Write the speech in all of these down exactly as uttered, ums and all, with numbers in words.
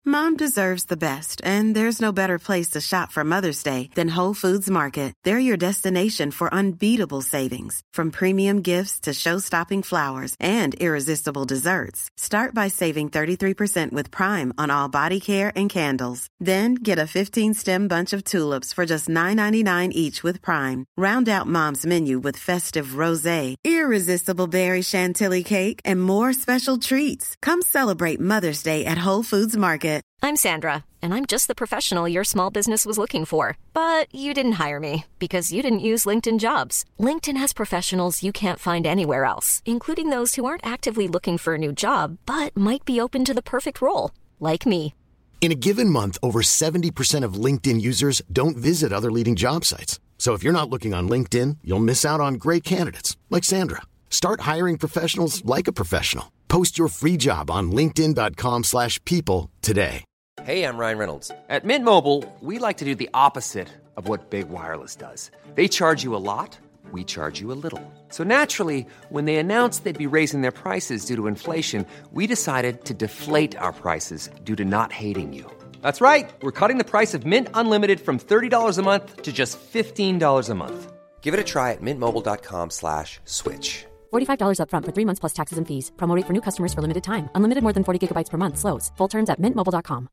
Mom deserves the best, and there's no better place to shop for Mother's Day than Whole Foods Market. They're your destination for unbeatable savings, from premium gifts to show-stopping flowers and irresistible desserts. Start by saving thirty-three percent with Prime on all body care and candles. Then get a fifteen-stem bunch of tulips for just nine ninety-nine each with Prime. Round out Mom's menu with festive rosé, irresistible berry chantilly cake, and more special treats. Come celebrate Mother's Day at Whole Foods Market. I'm Sandra, and I'm just the professional your small business was looking for. But you didn't hire me because you didn't use LinkedIn Jobs. LinkedIn has professionals you can't find anywhere else, including those who aren't actively looking for a new job, but might be open to the perfect role, like me. In a given month, over seventy percent of LinkedIn users don't visit other leading job sites. So if you're not looking on LinkedIn, you'll miss out on great candidates, like Sandra. Start hiring professionals like a professional. Post your free job on linkedin.com slash people today. Hey, I'm Ryan Reynolds. At Mint Mobile, we like to do the opposite of what Big Wireless does. They charge you a lot, we charge you a little. So naturally, when they announced they'd be raising their prices due to inflation, we decided to deflate our prices due to not hating you. That's right. We're cutting the price of Mint Unlimited from thirty dollars a month to just fifteen dollars a month. Give it a try at mintmobile.com slash switch. forty-five dollars up front for three months plus taxes and fees. Promo rate for new customers for limited time. Unlimited more than forty gigabytes per month slows. Full terms at mint mobile dot com.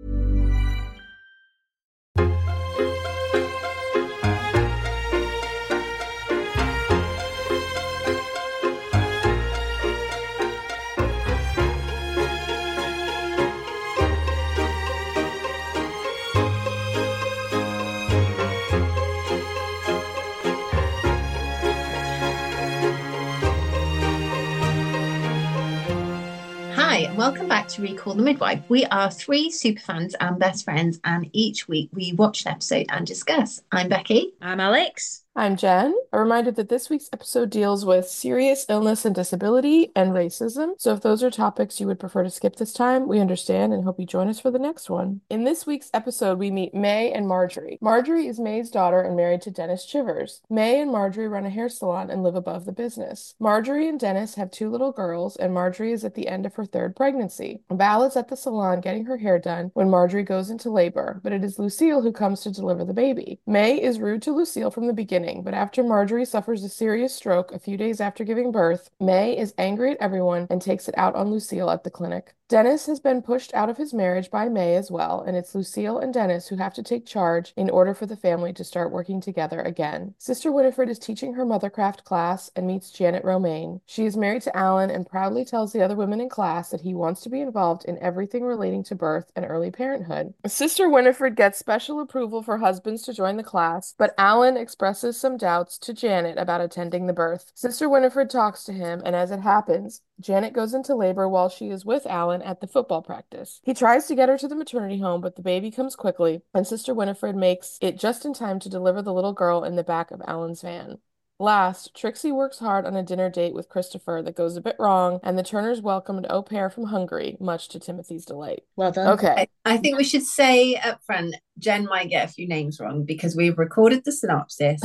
Hi, welcome back to Recall the Midwife. We are three superfans and best friends, and each week we watch an episode and discuss. I'm Becky. I'm Alex. I'm Jen. A reminder that this week's episode deals with serious illness and disability and racism. So if those are topics you would prefer to skip this time, we understand and hope you join us for the next one. In this week's episode, we meet May and Marjorie. Marjorie is May's daughter and married to Dennis Chivers. May and Marjorie run a hair salon and live above the business. Marjorie and Dennis have two little girls, and Marjorie is at the end of her third pregnancy. Val is at the salon getting her hair done when Marjorie goes into labor, but it is Lucille who comes to deliver the baby. May is rude to Lucille from the beginning, but after Marjorie suffers a serious stroke a few days after giving birth, May is angry at everyone and takes it out on Lucille at the clinic. Dennis has been pushed out of his marriage by May as well, and it's Lucille and Dennis who have to take charge in order for the family to start working together again. Sister Winifred is teaching her mothercraft class and meets Janet Romaine. She is married to Alan and proudly tells the other women in class that he wants to be involved in everything relating to birth and early parenthood. Sister Winifred gets special approval for husbands to join the class, but Alan expresses some doubts to Janet about attending the birth. Sister Winifred talks to him, and as it happens, Janet goes into labor while she is with Alan at the football practice. He tries to get her to the maternity home, but the baby comes quickly, and Sister Winifred makes it just in time to deliver the little girl in the back of Alan's van. Last, Trixie works hard on a dinner date with Christopher that goes a bit wrong, and the Turners welcome an au pair from Hungary, much to Timothy's delight. Well done. Okay. I, I think we should say up front, Jen might get a few names wrong because we've recorded the synopsis.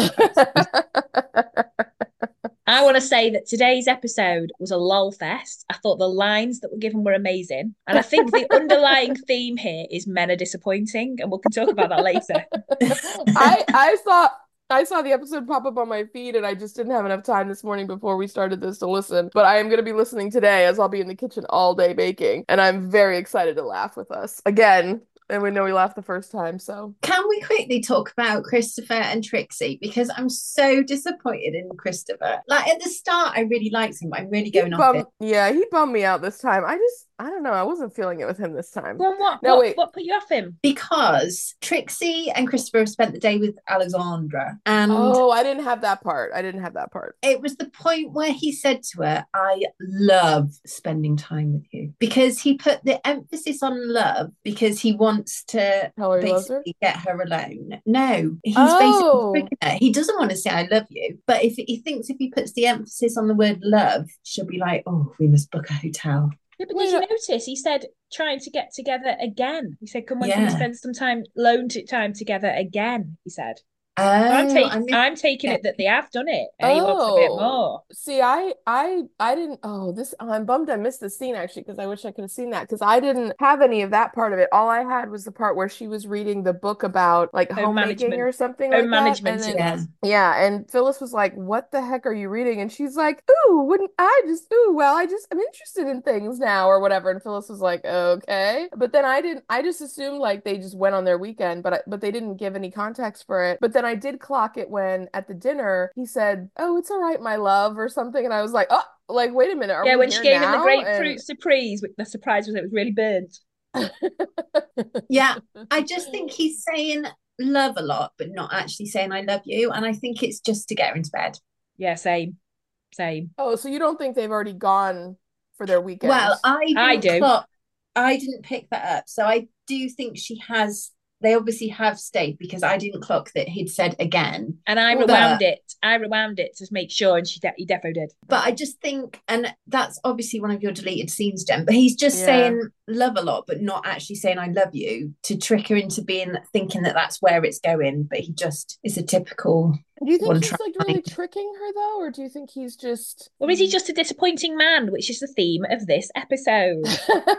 I want to say that today's episode was a lol fest. I thought the lines that were given were amazing. And I think the underlying theme here is men are disappointing, and we can talk about that later. I, I thought... I saw the episode pop up on my feed, and I just didn't have enough time this morning before we started this to listen. But I am going to be listening today, as I'll be in the kitchen all day baking. And I'm very excited to laugh with us. Again, and we know we laughed the first time, so. Can we quickly talk about Christopher and Trixie? Because I'm so disappointed in Christopher. Like, at the start, I really liked him, but I'm really going He off bummed, it. Yeah, he bummed me out this time. I just, I don't know. I wasn't feeling it with him this time. Well, what, No, what, wait. what put you off him? Because Trixie and Christopher have spent the day with Alexandra. And Oh, I didn't have that part. I didn't have that part. it was the point where he said to her, I love spending time with you. Because he put the emphasis on love because he wants to Tell her he loves her? basically get her alone. No, he's Oh. basically tricking her. He doesn't want to say I love you, but if he thinks if he puts the emphasis on the word love, she'll be like, oh, we must book a hotel. Yeah, but Wait, did you uh, notice he said trying to get together again? He said, come on, can we Yeah. spend some time, alone t- time together again, he said. Oh, I'm I taking missed I'm taking it. it that they have done it, and he wants a bit Oh, more. see, I, I, I didn't. Oh, this. I'm bummed I missed the scene actually because I wish I could have seen that because I didn't have any of that part of it. All I had was the part where she was reading the book about like Home homemaking management. or something Home like that, and management it then Yeah. was. yeah, and Phyllis was like, "What the heck are you reading?" And she's like, "Ooh, wouldn't I just? Ooh, well, I just I'm interested in things now or whatever." And Phyllis was like, "Okay," but then I didn't. I just assumed like they just went on their weekend, but I, but they didn't give any context for it. But then I did clock it when at the dinner he said, "Oh, it's all right, my love," or something, and I was like, "Oh, like wait a minute, are Yeah, we when she here gave him the now?" grapefruit And surprise, the surprise was it was really burnt. Yeah. I just think he's saying love a lot, but not actually saying I love you. And I think it's just to get her into bed. Yeah, same, same. Oh, so you don't think they've already gone for their Well, weekend? I I didn't do. clock, I didn't pick that up. So I do think she has, they obviously have stayed because I didn't clock that he'd said again. And I Well, rewound But it. I rewound it to make sure, and she de- he defo did. but I just think, and that's obviously one of your deleted scenes, Jen, but he's just Yeah. saying love a lot, but not actually saying I love you to trick her into being thinking that that's where it's going. But he just is a typical Do you think one he's track like really mind. tricking her though, or do you think he's just Or is he just a disappointing man, which is the theme of this episode?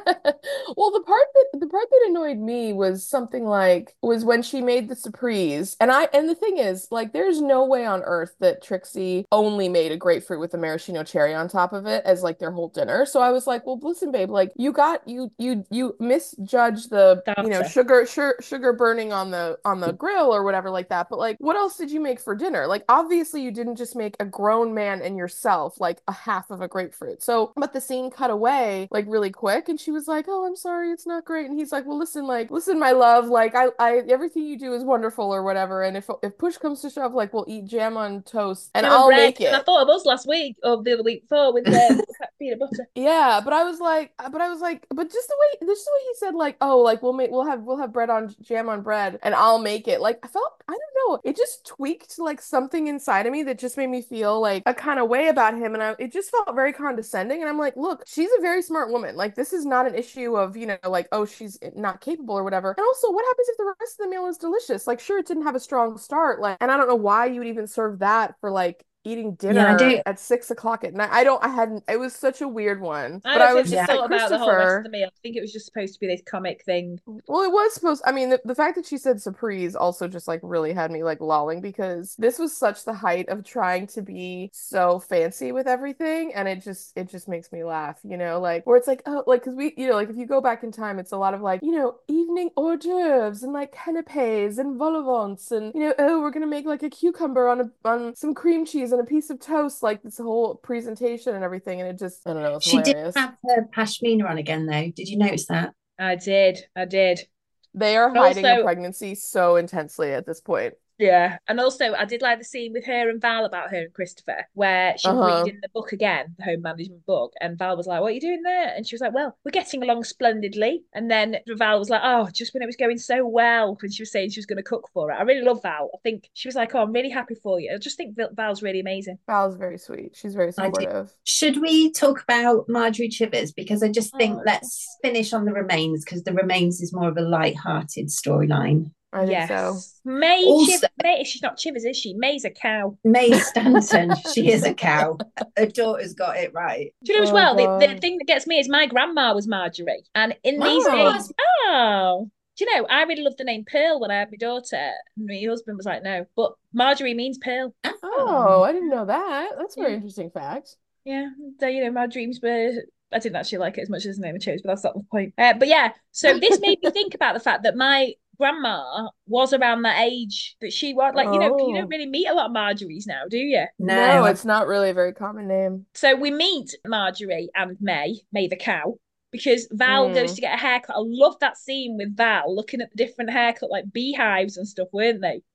Well, the part that the part that annoyed me was something like was when she made the surprise. And I and the thing is, like, there's no way on earth that Trixie only made a grapefruit with a maraschino cherry on top of it as like their whole dinner. So I was like, well, listen, babe, like you got you you you misjudged the, you know, Starter. sugar sugar sugar burning on the on the grill or whatever like that. But like, what else did you make for dinner? Like, obviously you didn't just make a grown man and yourself like a half of a grapefruit. So, but the scene cut away like really quick, and she was like, "Oh, I'm sorry, it's not great." And he's like, "Well, listen, like, listen, my love, like, I, I, everything you do is wonderful or whatever. And if if push comes to shove, like, we'll eat jam on toast and Jam and I'll bread. make And I it." thought of us last week or the other week before with um, peanut butter. Yeah, but I was like, but I was like, but just the way, just the way he said, like, oh, like we'll make, we'll have, we'll have bread on jam on bread, and I'll make it. Like, I felt, I don't know, it just tweaked like something inside of me that just made me feel like a kind of way about him, and I, it just felt very condescending. And I'm like, look, she's a very smart woman. Like, this is not an issue of, you know, like, oh, she's not capable or whatever. And also, what happens if the rest of the meal is delicious? Like, sure, it didn't have a strong start, like, and I don't know why you would even serve that for like eating Yeah, I dinner don't. at six o'clock at night. I don't, I hadn't, it was such a weird one. I But don't I think was she just Yeah. like, thought about the whole rest of the Christopher, meal. I think it was just supposed to be this comic thing. well, it was supposed, I mean, the, the fact that she said surprise also just like really had me like lolling because this was such the height of trying to be so fancy with everything. And it just, it just makes me laugh, you know, like where it's like, oh, like, cause we, you know, like if you go back in time, it's a lot of like, you know, evening hors d'oeuvres and like canapes and vol au vents and, you know, oh, we're gonna make like a cucumber on a, on some cream cheese and a piece of toast, like this whole presentation and everything. And it just, I don't know, it's She did hilarious. have her pashmina on again, though. Did you notice that? I did. I did. They are But hiding the also, pregnancy so intensely at this point. yeah. And also, I did like the scene with her and Val about her and Christopher, where she was Uh-huh. reading the book again, the home management book. And Val was like, "What are you doing there?" And she was like, "Well, we're getting along splendidly." And then Val was like, "Oh, just when it was going so well," when she was saying she was going to cook for it. I really love Val. I think she was like, "Oh, I'm really happy for you." I just think Val's really amazing. Val's very sweet. She's very I did. supportive. Should we talk about Marjorie Chivers? Because I just think Oh, let's finish on the remains because the remains is more of a light-hearted storyline. I think so. yes. May Also, Chiv May she's not Chivers, is she? May's a cow. May Stanton, she is a cow. Her daughter's got it right. Do you know as Oh well? The, the God. thing that gets me is my grandma was Marjorie. And in these Oh. days, oh, do you know, I really loved the name Pearl when I had my daughter. And my husband was like, no. But Marjorie means Pearl. Oh, I didn't know that. That's a very Yeah. interesting fact. Yeah. So, you know, my dreams were I didn't actually like it as much as the name I chose, but that's not the point. Uh, but yeah, so this made me think about the fact that my grandma was around that age that she was like, you know, you don't Oh. really meet a lot of Marjories now, do you? No, No, I- it's not really a very common name. So we meet Marjorie and May, May the cow, because Val Mm. goes to get a haircut. I love that scene with Val looking at the different haircut, like beehives and stuff, weren't they?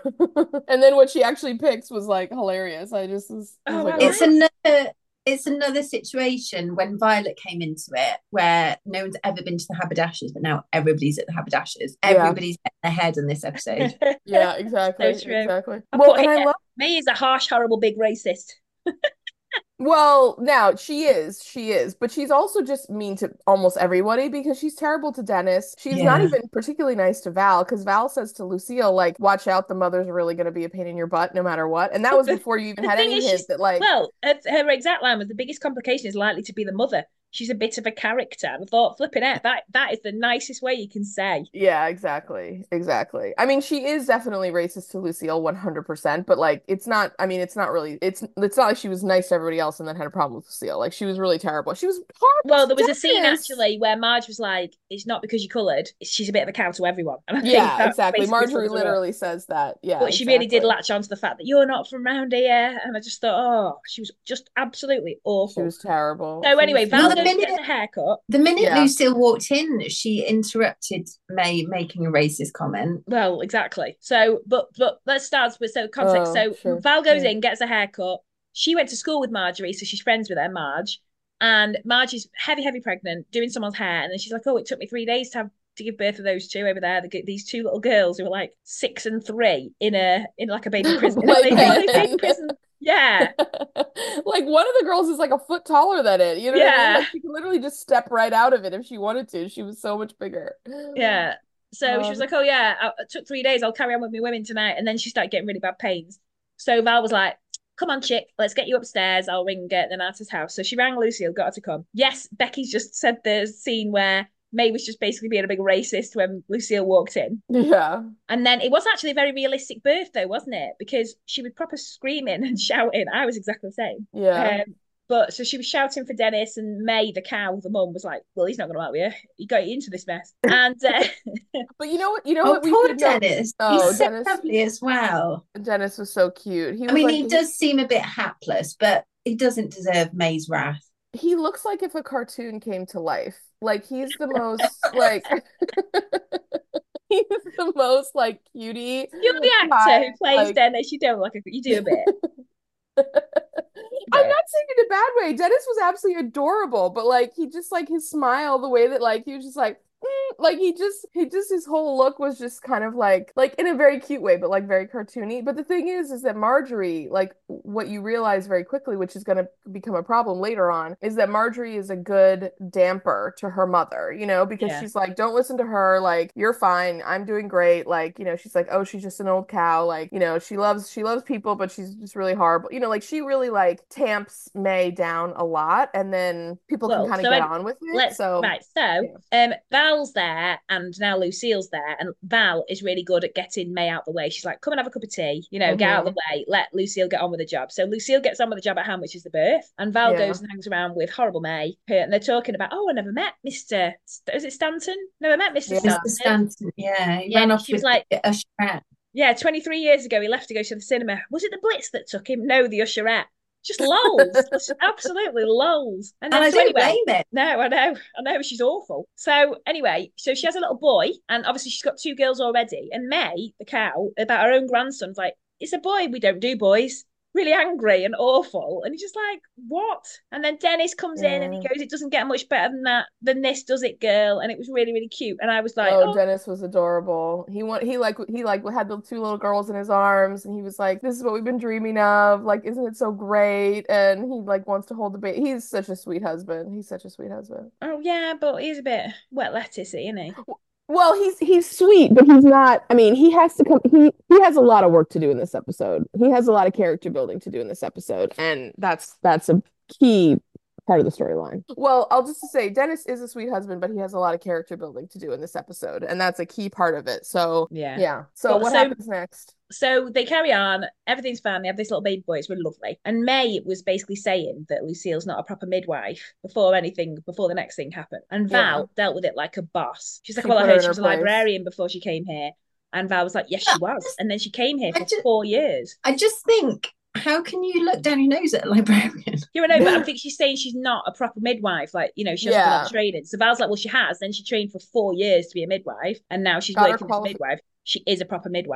And then what she actually picked was like hilarious. I just was, I was Oh, like, I oh. it's another it's another situation when Violet came into it where no one's ever been to the haberdashers, but now everybody's at the haberdashers. Yeah. Everybody's getting their head on this episode. Yeah, exactly, So true. exactly. I Well, put and I here, love May is a harsh, horrible, big racist. Well, now she is, she is, but she's also just mean to almost everybody because she's terrible to Dennis. She's not Yeah. even particularly nice to Val because Val says to Lucille, like, watch out, the mother's really going to be a pain in your butt no matter what. And that was The, before you even the had thing any is, hint she's, that, like, well, her, her exact line was the biggest complication is likely to be the mother. She's a bit of a character. And I thought, flipping it, that that is the nicest way you can say. yeah, exactly. Exactly. I mean, she is definitely racist to Lucille one hundred percent, but like it's not I mean, it's not really it's it's not like she was nice to everybody else and then had a problem with Lucille. Like she was really terrible. She was horrible Well, to there was a scene Dennis. actually where Marge was like, "It's not because you're coloured. She's a bit of a cow to everyone," and I think Yeah, that exactly. basically Marjorie sums her up. literally says that. Yeah, But she really did exactly. latch on to the fact that you're not from around here, and I just thought, oh, she was just absolutely She awful. was terrible. So She anyway, was Well, Val the terrible. goes and gets minute a haircut. the minute Yeah. Lucille walked in, she interrupted May making a racist comment. Well, exactly. So, but but let's start with so context. Oh, So sure. Val goes Yeah. in, gets a haircut. She went to school with Marjorie, so she's friends with her, Marge. And Marge is heavy, heavy pregnant, doing someone's hair, and then she's like, "Oh, it took me three days to have to give birth to those two over there. The, these two little girls who were like six and three in a in like a baby prison. You know what they think? They think Playpen. prison. Yeah, Like one of the girls is like a foot taller than it. You know what I mean? yeah, Like she could literally just step right out of it if she wanted to. She was so much bigger. yeah. So she was Um, like, "Oh yeah, I, it took three days. I'll carry on with my women tonight." And then she started getting really bad pains. So Val was like, "Come on, chick, let's get you upstairs. I'll ring get Nana's house." So she rang Lucille, got her to come. Yes, Becky's just said the scene where May was just basically being a big racist when Lucille walked in. yeah. And then it was actually a very realistic birth, though, wasn't it? Because she was proper screaming and shouting. I was exactly the same. Yeah. Um, but so she was shouting for Dennis, and May, the cow, the mum, was like, "Well, he's not going to help you. He got you into this mess." And uh, But you know what? You know Oh, what we poor should know? Dennis. Oh, He's so Dennis. lovely as well. Dennis was so cute. He I was mean, like he he, does seem a bit hapless, but he doesn't deserve May's wrath. he looks like if a cartoon came to life. Like he's the most like he's the most like cutie you're the actor pie. who plays Like Dennis. You don't like a, you do a bit. I'm not saying it in a bad way. Dennis was absolutely adorable, but like he just like his smile, the way that like he was just like mm, like he just he just his whole look was just kind of like like in a very cute way, but like very cartoony. But the thing is, is that Marjorie, like what you realize very quickly, which is going to become a problem later on, is that Marjorie is a good damper to her mother, you know, because Yeah. she's like, don't listen to her, like you're fine, I'm doing great, like you know, she's like, oh, she's just an old cow, like you know, she loves she loves people, but she's just really horrible, you know, like she really like tamps May down a lot, and then people can Well, kind of so get I, on with it. let's So right. So yeah. um Val's there and now Lucille's there, and Val is really good at getting May out the way. She's like, "Come and have a cup of tea, you know, get out of Hmm. the way, let Lucille get on with the job." So Lucille gets on with the job at hand, which is the birth, and Val Yeah. goes and hangs around with horrible May, and they're talking about, "Oh, I never met Mister Is it Stanton? Never met Mister Yeah. mister Stanton." Stanton, yeah, he Yeah, ran and off she was with like, the usherette. "Yeah, twenty-three years ago, he left to go to the cinema. Was it the Blitz that took him? No, the usherette." Just lols, just absolutely lols. And And then I so don't anyway, blame it. no, I know, I know, she's awful. So anyway, so she has a little boy, and obviously she's got two girls already. And May, the cow, about her own grandson's like, "It's a boy. We don't do boys." Really angry and awful, and he's just like, "What?" And then Dennis comes in and he Yeah. goes, "It doesn't get much better than that, than this, does it, girl?" And it was really, really cute. And I was like, Oh, "Oh, Dennis was adorable. He want he like he like had the two little girls in his arms, and he was like, "This is what we've been dreaming of. Like, isn't it so great?" And he like wants to hold the baby. He's such a sweet husband. He's such a sweet husband. oh yeah," but he's a bit wet lettucey, isn't he? Well, he's he's sweet, but he's not. I mean, he has to come. He he has a lot of work to do in this episode. He has a lot of character building to do in this episode, and that's that's a key part of the storyline. Well, I'll just say Dennis is a sweet husband, but he has a lot of character building to do in this episode, and that's a key part of it. So Yeah. yeah. So But what so happens next? so they carry on, everything's fine. They have this little baby boy, it's really lovely. And May was basically saying that Lucille's not a proper midwife before anything, before the next thing happened. And Val Yeah. dealt with it like a boss. She's like, She "Well, I put her heard in she her was a place. librarian before she came here." And Val was like, "Yes, she was." And then she came here I for just, four years. I just think, how can you look down your nose at a librarian? You know, but I think she's saying she's not a proper midwife. Like, you know, she hasn't done Yeah. that training. So Val's like, "Well, she has." Then she trained for four years to be a midwife. And now she's Got her working as a qualification. midwife. She is a proper midwife.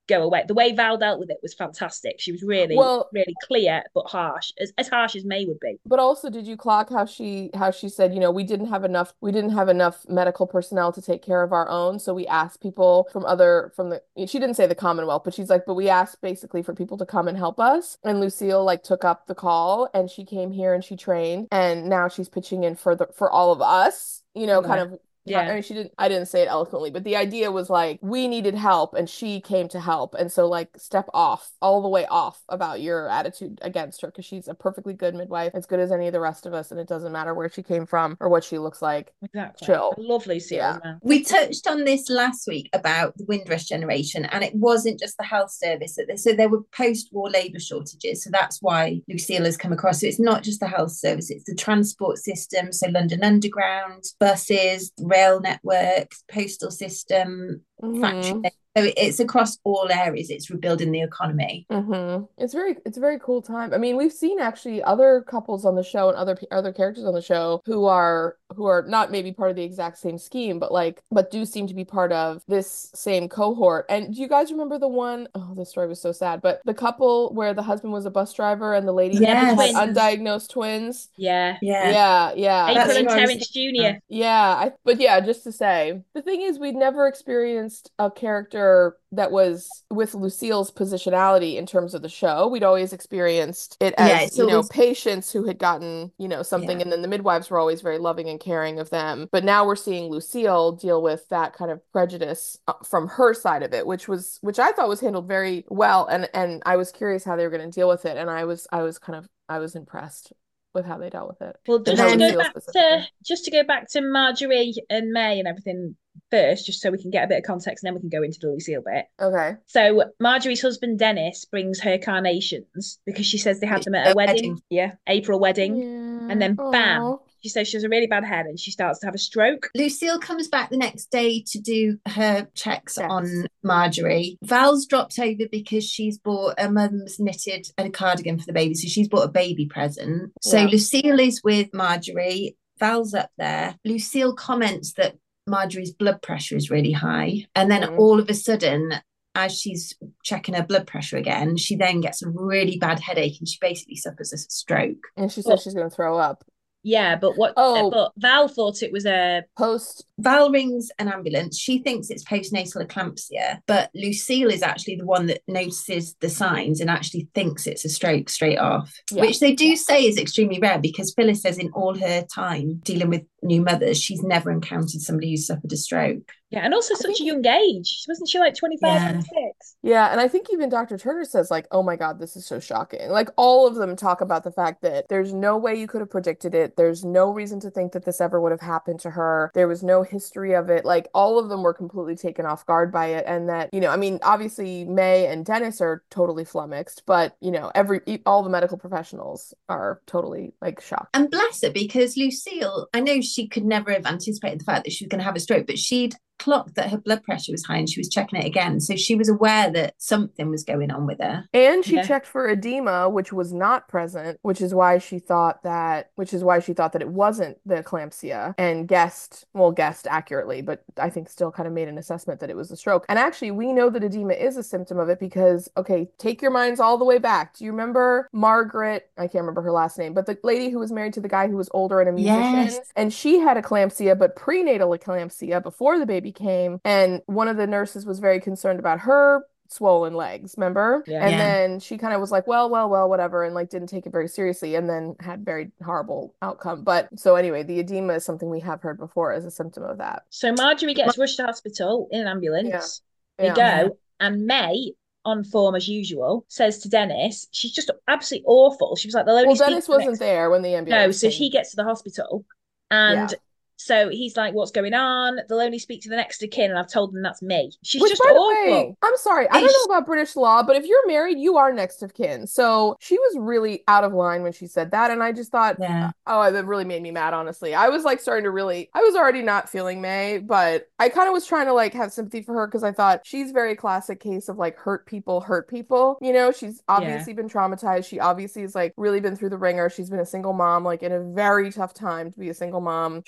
go away. The way Val dealt with it was fantastic. She was really, Well, really clear but harsh, as, as harsh as May would be. but also, did you clock how she how she said, you know, we didn't have enough we didn't have enough medical personnel to take care of our own, so we asked people from other from the she didn't say the Commonwealth, but she's like, but we asked basically for people to come and help us. And Lucille like took up the call and she came here and she trained, and now she's pitching in for the for all of us, you know, Yeah. kind of. Yeah. I mean, she didn't, I didn't say it eloquently, but the idea was like, we needed help and she came to help. And so like step off, all the way off about your attitude against her, because she's a perfectly good midwife, as good as any of the rest of us. And it doesn't matter where she came from or what she looks like. Exactly. Chill. I love Lucille Yeah. as well. We touched on this last week about the Windrush generation, and it wasn't just the health service. So there were post-war labour shortages. So that's why Lucille has come across. So it's not just the health service, it's the transport system. So London Underground, buses, rail networks, postal system, Mhm. factory. So it's across all areas. It's rebuilding the economy. Mm-hmm. It's very, it's a very cool time. I mean, we've seen actually other couples on the show and other other characters on the show who are who are not maybe part of the exact same scheme, but like, but do seem to be part of this same cohort. And do you guys remember the one? Oh, this story was so sad. But the couple where the husband was a bus driver and the lady Yes. had Twins. undiagnosed twins. Yeah. Yeah. Yeah, yeah. April That's and what I was Terrence Junior Yeah, I but yeah, just to say, the thing is we'd never experienced a character that was with Lucille's positionality in terms of the show. We'd always experienced it as, Yeah, it's you know, always- patients who had gotten, you know, something, Yeah. and then the midwives were always very loving and caring of them. But now we're seeing Lucille deal with that kind of prejudice uh, from her side of it, which was which I thought was handled very well, and and I was curious how they were going to deal with it, and I was I was kind of I was impressed with how they dealt with it. Well, And just how to go Lucille back to specifically. just to go back to Marjorie and May and everything first, just so we can get a bit of context, and then we can go into the Lucille bit. Okay. So Marjorie's husband Dennis brings her carnations because she says they had them at a A wedding. wedding. Yeah, April wedding. Yeah. And then bam, Aw. she says she has a really bad head and she starts to have a stroke. Lucille comes back the next day to do her checks Checks. on Marjorie. Val's dropped over because she's bought her mum's knitted a cardigan for the baby. So she's bought a baby present. So Yeah. Lucille is with Marjorie. Val's up there. Lucille comments that Marjorie's blood pressure is really high. And then Mhm. all of a sudden, as she's checking her blood pressure again, she then gets a really bad headache and she basically suffers a stroke. And she Well- says she's going to throw up. Yeah, but what? Oh. But Val thought it was a Post Val rings an ambulance. She thinks it's postnatal eclampsia, but Lucille is actually the one that notices the signs and actually thinks it's a stroke straight off, Yeah. which they do say is extremely rare, because Phyllis says in all her time dealing with new mothers, she's never encountered somebody who suffered a stroke. yeah, and also I such a think- young age. Wasn't she like twenty-five, Yeah. twenty-six? Yeah, and I think even Doctor Turner says like, "Oh my God, this is so shocking." Like all of them talk about the fact that there's no way you could have predicted it. There's no reason to think that this ever would have happened to her. There was no history of it. Like all of them were completely taken off guard by it, and that, you know, I mean, obviously May and Dennis are totally flummoxed, but you know, every e- all the medical professionals are totally like shocked. And bless her, because Lucille, I know she could never have anticipated the fact that she was going to have a stroke, but she'd clocked that her blood pressure was high and she was checking it again. So she was aware that something was going on with her. And she Yeah. checked for edema, which was not present, which is why she thought that, which is why she thought that it wasn't the eclampsia, and guessed, well, guessed accurately, but I think still kind of made an assessment that it was a stroke. And actually, we know that edema is a symptom of it because, okay, take your minds all the way back. Do you remember Margaret? I can't remember her last name, but the lady who was married to the guy who was older and a musician, Yes. and she had eclampsia, but prenatal eclampsia before the baby came. And one of the nurses was very concerned about her swollen legs, remember? Yeah. And Yeah. then she kind of was like, well, well, well, whatever, and like didn't take it very seriously, and then had very horrible outcome. But so anyway, the edema is something we have heard before as a symptom of that. So Marjorie gets rushed to hospital in an ambulance. They Yeah. go, Yeah. and May, on form as usual, says to Dennis, she's just absolutely awful. She was like, they'll only Well, speak Dennis to the wasn't next- there when the No, ambulance so came. he gets to the hospital, and Yeah. so he's like, what's going on? They'll only speak to the next of kin, and I've told them that's me. She's Which, just by the awful. way, I'm sorry, I don't know about British law, but if you're married, you are next of kin. So she was really out of line when she said that, and I just thought, Yeah. oh, that really made me mad, honestly. I was like starting to really, I was already not feeling May, but I kind of was trying to like have sympathy for her because I thought she's very classic case of like hurt people, hurt people. You know, she's obviously been traumatized. She obviously has like really been through the ringer. She's been a single mom, like in a very tough time to be a single mom, trying to run her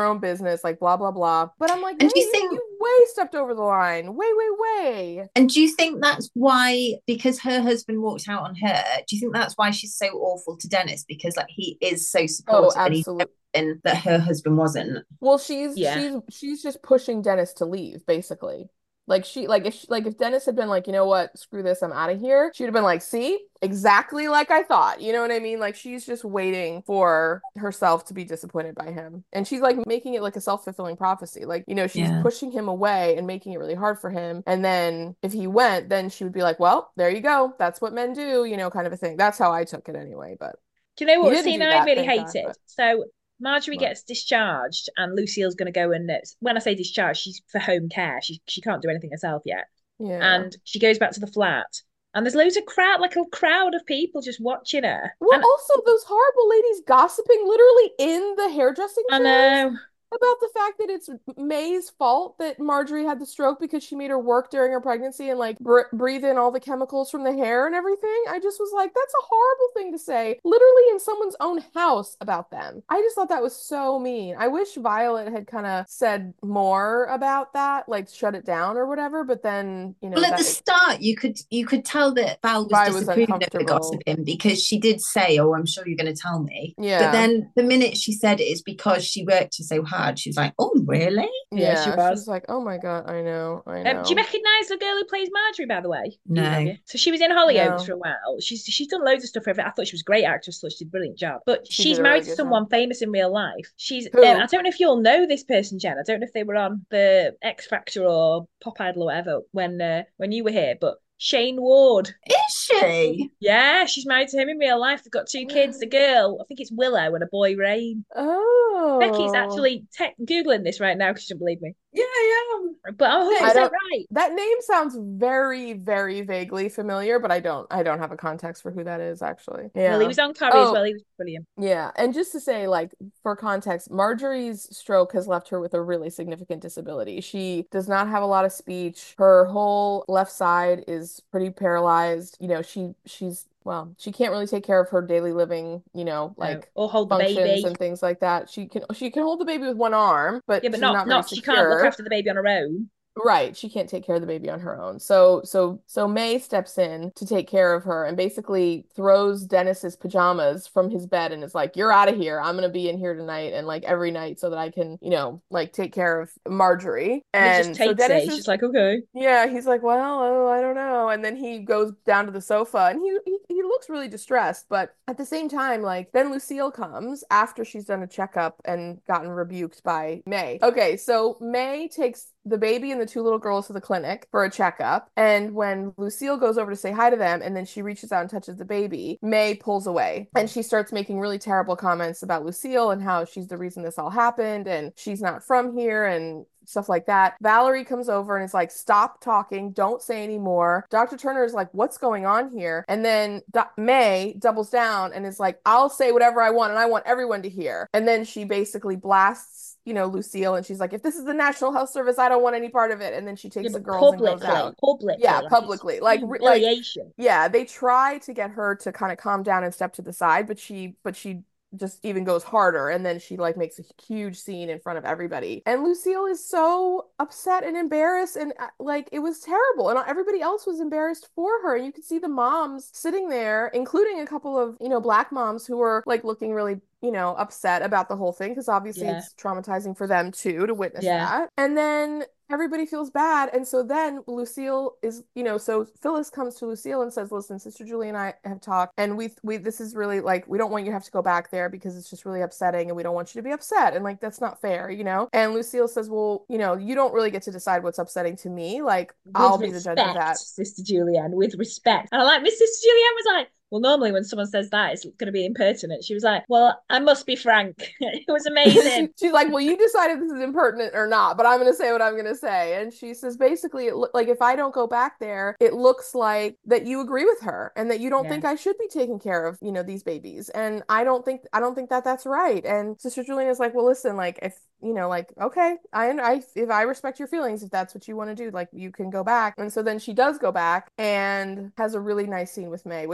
their own business, like blah, blah, blah. But I'm like, And May, do you you, think, you way stepped over the line. Way, way, way. and do you think that's why, because her husband walked out on her, do you think that's why she's so awful to Dennis? Because like he is so Oh, supportive and he's absolutely. everything that her husband wasn't. Well, she's Yeah. she's she's just pushing Dennis to leave, basically. Like she like if she, like if Dennis had been like, you know what, screw this, I'm out of here, she'd have been like, see, exactly like I thought. You know what I mean? Like she's just waiting for herself to be disappointed by him. And she's like making it like a self-fulfilling prophecy. Like, you know, she's Yeah. pushing him away and making it really hard for him. And then if he went, then she would be like, well, there you go. That's what men do, you know, kind of a thing. That's how I took it anyway. But Do you know he what didn't scene do I that, really thank God, hated? but So Marjorie what? gets discharged, and Lucille's going to go and when I say discharged, she's for home care. She she can't do anything herself yet, Yeah. and she goes back to the flat, and there's loads of crowd, like a crowd of people just watching her. Well, And also those horrible ladies gossiping literally in the hairdressing I chairs know, about the fact that it's May's fault that Marjorie had the stroke because she made her work during her pregnancy and like br breathe in all the chemicals from the hair and everything. I just was like, that's a horrible thing to say, literally in someone's own house about them. I just thought that was so mean. I wish Violet had kind of said more about that, like shut it down or whatever. But then, you know, Well, at that the start, you could you could tell that Val was Vi was disapproving of the uncomfortable. gossiping because she did say, "Oh, I'm sure you're going to tell me." But Yeah. then the minute she said it is because she worked so hard, she was like, "Oh, really?" yeah, she Yeah, was. she's like, oh my God, I know, I Um, do you know. recognise the girl who plays Marjorie, by the way? No. Either of you? So she was in Hollyoaks No. for a while. She's she's done loads of stuff. For I thought she was a great actress. Thought she did a brilliant job. But She did she's a married really to good someone job. famous in real life. She's um, Who? I don't know if you'll know this person, Jen. I don't know if they were on the X Factor or Pop Idol or whatever when uh, when you were here. But Shane Ward. Is she? Yeah, she's married to him in real life. They've got two kids. A girl, I think it's Willow, and a boy, Rain. Becky's Oh. actually te- googling this right now because she doesn't believe me. Yeah, I am. But I'm I one hundred percent don't. right. That name sounds very, very vaguely familiar, but I don't. I don't have a context for who that is actually. Well, he Yeah. was on Corrie as Oh, well. He was brilliant. yeah. And just to say, like, for context, Marjorie's stroke has left her with a really significant disability. She does not have a lot of speech. Her whole left side is pretty paralyzed. You know, she she's well, she can't really take care of her daily living, you know, No. like Or hold the functions baby. and things like that. She can she can hold the baby with one arm, but Yeah, but she's not not very not she can't look secure. after the baby on her own. Right, she can't take care of the baby on her own. So so so May steps in to take care of her and basically throws Dennis's pajamas from his bed and is like, "You're out of here. I'm gonna be in here tonight and like every night so that I can, you know, like take care of Marjorie." And he just And so takes Dennis it. is She's like, okay. yeah, he's like, "Well, oh, I don't know." And then he goes down to the sofa and he, he he looks really distressed, but at the same time, like then Lucille comes after she's done a checkup and gotten rebuked by May. Okay, so May takes the baby and the two little girls to the clinic for a checkup. And when Lucille goes over to say hi to them and then she reaches out and touches the baby, May pulls away and she starts making really terrible comments about Lucille and how she's the reason this all happened and she's not from here and stuff like that. Valerie comes over and is like, stop talking, don't say any more. Doctor Turner is like, what's going on here? And then Do- May doubles down and is like, I'll say whatever I want and I want everyone to hear. And then she basically blasts you know, Lucille, and she's like, if this is the National Health Service, I don't want any part of it. And then she takes Yeah, the but girls and goes publicly, out. publicly, Yeah, like, publicly. it's Like, re- like, humiliation. yeah, they try to get her to kind of calm down and step to the side, but she, but she just even goes harder. And then she like makes a huge scene in front of everybody. And Lucille is so upset and embarrassed. And uh, like, it was terrible. And everybody else was embarrassed for her. And you could see the moms sitting there, including a couple of, you know, black moms who were like looking really you know, upset about the whole thing because obviously Yeah. it's traumatizing for them too to witness Yeah. that. And then everybody feels bad. And so then Lucille is, you know, so Phyllis comes to Lucille and says, listen, Sister Julie and I have talked and we, we, this is really like, we don't want you to have to go back there because it's just really upsetting and we don't want you to be upset. And like, that's not fair, you know? And Lucille says, well, you know, you don't really get to decide what's upsetting to me. Like, With I'll be respect, the judge of that. Sister Julianne, with respect. And I like, Miss Sister Julianne was like, well, normally when someone says that, it's going to be impertinent. She was like, well, I must be frank. It was amazing. she, she's like, well, you decided this is impertinent or not, but I'm going to say what I'm going to say. And she says, basically, it lo- like, if I don't go back there, it looks like that you agree with her and that you don't Yeah. think I should be taking care of, you know, these babies. And I don't think, I don't think that that's right. And Sister Julian is like, well, listen, like, if, you know, like, okay, I, I, if I respect your feelings, if that's what you want to do, like, you can go back. And so then she does go back and has a really nice scene with May, which I've been talking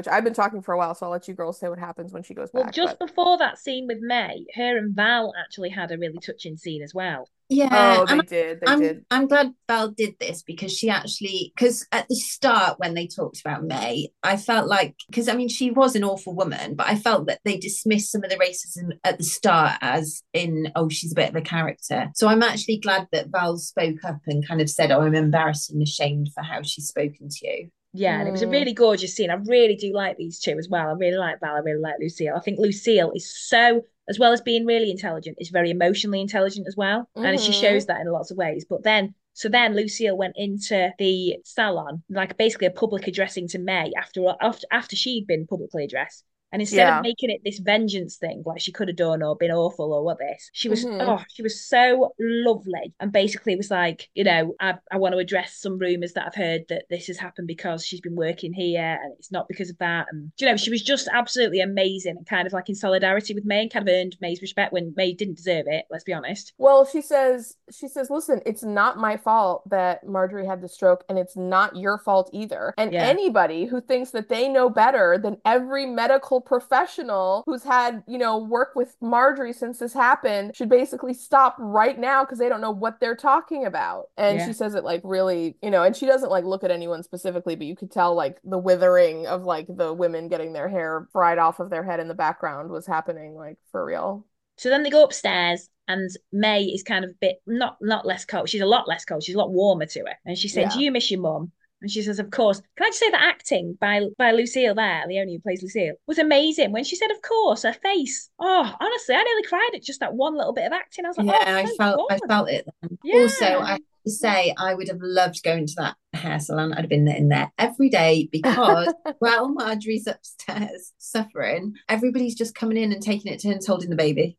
talking for a while, so I'll let you girls say what happens when she goes Well, back. just But before that scene with May, her and Val actually had a really touching scene as well. Yeah, oh, they and did. They I'm did. I'm glad Val did this because she actually because at the start when they talked about May, I felt like because I mean she was an awful woman, but I felt that they dismissed some of the racism at the start as in oh she's a bit of a character. So I'm actually glad that Val spoke up and kind of said oh I'm embarrassed and ashamed for how she's spoken to you. Yeah, and it was a Mm. really gorgeous scene. I really do like these two as well. I really like Val. I really like Lucille. I think Lucille is so, as well as being really intelligent, is very emotionally intelligent as well. And she hmm shows that in lots of ways. But then, so then Lucille went into the salon, like basically a public addressing to May after after after she'd been publicly addressed. And instead Yeah. of making it this vengeance thing, like she could have done or been awful or what this, she was, hmm oh, she was so lovely. And basically was like, you know, I, I want to address some rumors that I've heard that this has happened because she's been working here and it's not because of that. And, you know, she was just absolutely amazing and kind of like in solidarity with May and kind of earned May's respect when May didn't deserve it, let's be honest. Well, she says, she says, listen, it's not my fault that Marjorie had the stroke, and it's not your fault either. And Yeah. anybody who thinks that they know better than every medical professional who's had, you know, work with Marjorie since this happened should basically stop right now because they don't know what they're talking about. And Yeah. she says it like really, you know, and she doesn't like look at anyone specifically, but you could tell like the withering of like the women getting their hair fried off of their head in the background was happening like for real. So then they go upstairs and May is kind of a bit not not less cold. She's a lot less cold. She's a lot warmer to her. And she's saying, Yeah. do you miss your mum? And she says, of course. Can I just say that acting by by Lucille there, Leonie who plays Lucille, was amazing. When she said, of course, her face. Oh, honestly, I nearly cried at just that one little bit of acting. I was like, Yeah, oh, I thank felt I God. felt it then. Yeah. Also, I have to say I would have loved going to that hair salon. I'd have been in there every day because while Marjorie's upstairs suffering, everybody's just coming in and taking it turns holding the baby.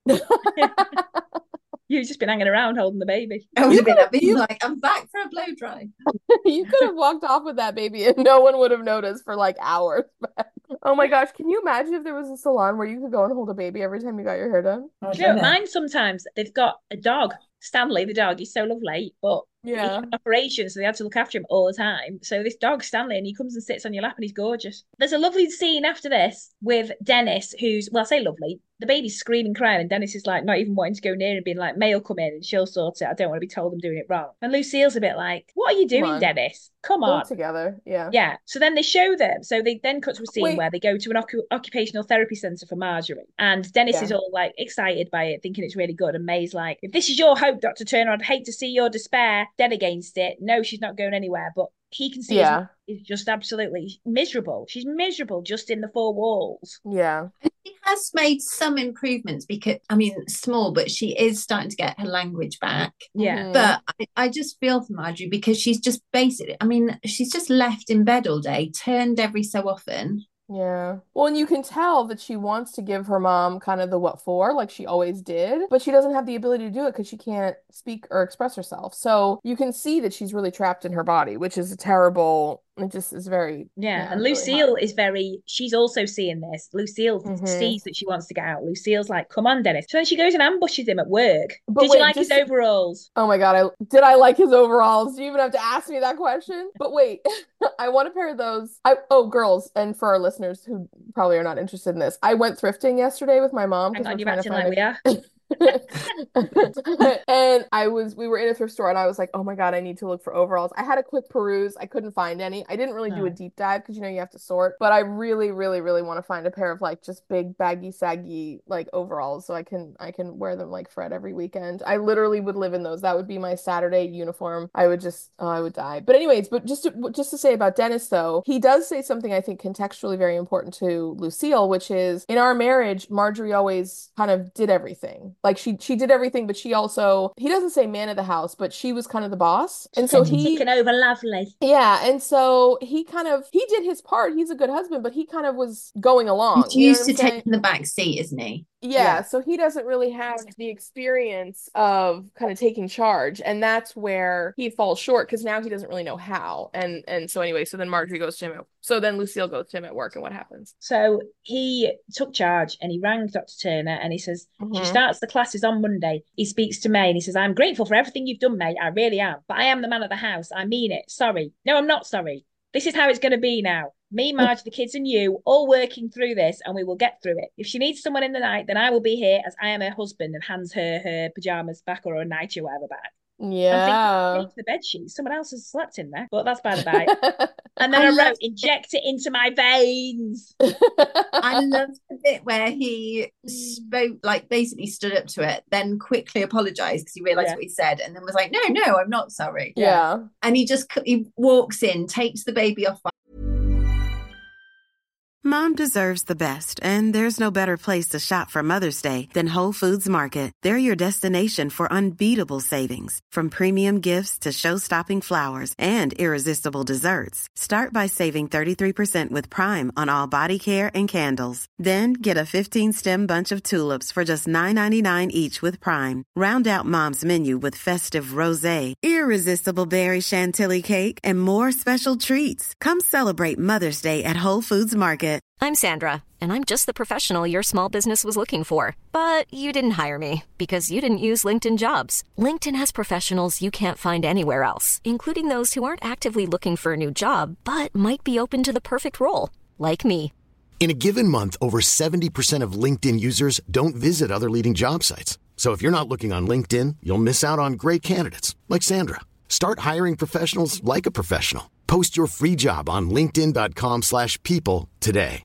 You've just been hanging around holding the baby. I would You have been, could- I've been you- like, I'm back for a blow dry. You could have walked off with that baby and no one would have noticed for like hours. Oh my gosh, can you imagine if there was a salon where you could go and hold a baby every time you got your hair done? I'd Do you know, love it. mine sometimes they've got a dog. Stanley, the dog, he's so lovely, but he Yeah. had an operation, so they had to look after him all the time. So this dog, Stanley, and he comes and sits on your lap and he's gorgeous. There's a lovely scene after this with Dennis, who's, well, I say lovely, the baby's screaming, crying, and Dennis is like not even wanting to go near and being like, May will come in and she'll sort it. I don't want to be told I'm doing it wrong. And Lucille's a bit like, what are you Come doing, on. Dennis? Come Pull on. it together. Yeah. Yeah. So then they show them. So they then cut to a scene Wait. where they go to an occu- occupational therapy centre for Marjorie. And Dennis Yeah. is all like excited by it, thinking it's really good. And May's like, if this is your hope, Doctor Turner, I'd hate to see your despair dead against it. No, she's not going anywhere. But he can see Yeah. is just absolutely miserable. She's miserable just in the four walls. Yeah. She has made some improvements because, I mean, small, but she is starting to get her language back. Yeah. Mhm. But I, I just feel for Marjorie because she's just basically, I mean, she's just left in bed all day, turned every so often. Yeah. Well, and you can tell that she wants to give her mom kind of the what for, like she always did, but she doesn't have the ability to do it because she can't speak or express herself. So you can see that she's really trapped in her body, which is a terrible, it just is very, Yeah, yeah, and really Lucille hard. is very, she's also seeing this. Lucille Mhm. sees that she wants to get out. Lucille's like, come on, Dennis. So then she goes and ambushes him at work. But Did wait, you like his just- overalls? Oh my God, I did I like his overalls? Do you even have to ask me that question? But wait, I want a pair of those. I oh, girls, and for our listeners who probably are not interested in this, I went thrifting yesterday with my mom Hang because on, we're you're trying to acting like find we a are. And I was, we were in a thrift store and I was like, oh my God, I need to look for overalls. I had a quick peruse. I couldn't find any. I didn't really do a Oh. deep dive because, you know, you have to sort, but I really, really, really want to find a pair of like just big baggy, saggy, like overalls so I can, I can wear them like Fred every weekend. I literally would live in those. That would be my Saturday uniform. I would just, oh, I would die. But anyways, but just to, just to say about Dennis though, he does say something I think contextually very important to Lucille, which is in our marriage, Marjorie always kind of did everything. Like she, she did everything, but she also, he doesn't say man of the house, but she was kind of the boss. And so he, Taking over lovely. yeah, and so he kind of, he did his part. He's a good husband, but he kind of was going along. He's You know used what to I'm saying? taking the back seat, isn't he? Yeah, Yeah. so he doesn't really have the experience of kind of taking charge, and that's where he falls short because now he doesn't really know how. And and so anyway, so then Marjorie goes to him at, so then Lucille goes to him at work, and what happens? So he took charge and he rang Doctor Turner and he says, she Mhm. starts the classes on Monday. He speaks to May and he says, I'm grateful for everything you've done, May. I really am. But I am the man of the house. I mean it. Sorry. No, I'm not sorry. This is how it's going to be now. Me, Marge, the kids, and you all working through this, and we will get through it. If she needs someone in the night, then I will be here as I am her husband and hands her her pajamas back or a nightie or whatever back. Yeah. I'm thinking, take the bed sheet. Someone else has slept in there, but that's by the by. And then I, I wrote, inject it into my veins. I love the bit where he spoke, like basically stood up to it, then quickly apologized because he realized yeah. what he said, and then was like, no, no, I'm not sorry. Yeah. And he just, he walks in, takes the baby off. Mom deserves the best, and there's no better place to shop for Mother's Day than Whole Foods Market. They're your destination for unbeatable savings, from premium gifts to show-stopping flowers and irresistible desserts. Start by saving thirty-three percent with Prime on all body care and candles. Then get a fifteen-stem bunch of tulips for just nine ninety-nine each with Prime. Round out Mom's menu with festive rosé, irresistible berry chantilly cake, and more special treats. Come celebrate Mother's Day at Whole Foods Market. I'm Sandra, and I'm just the professional your small business was looking for. But you didn't hire me because you didn't use LinkedIn Jobs. LinkedIn has professionals you can't find anywhere else, including those who aren't actively looking for a new job, but might be open to the perfect role, like me. In a given month, over seventy percent of LinkedIn users don't visit other leading job sites. So if you're not looking on LinkedIn, you'll miss out on great candidates like Sandra. Start hiring professionals like a professional. Post your free job on linkedin.com slash people today.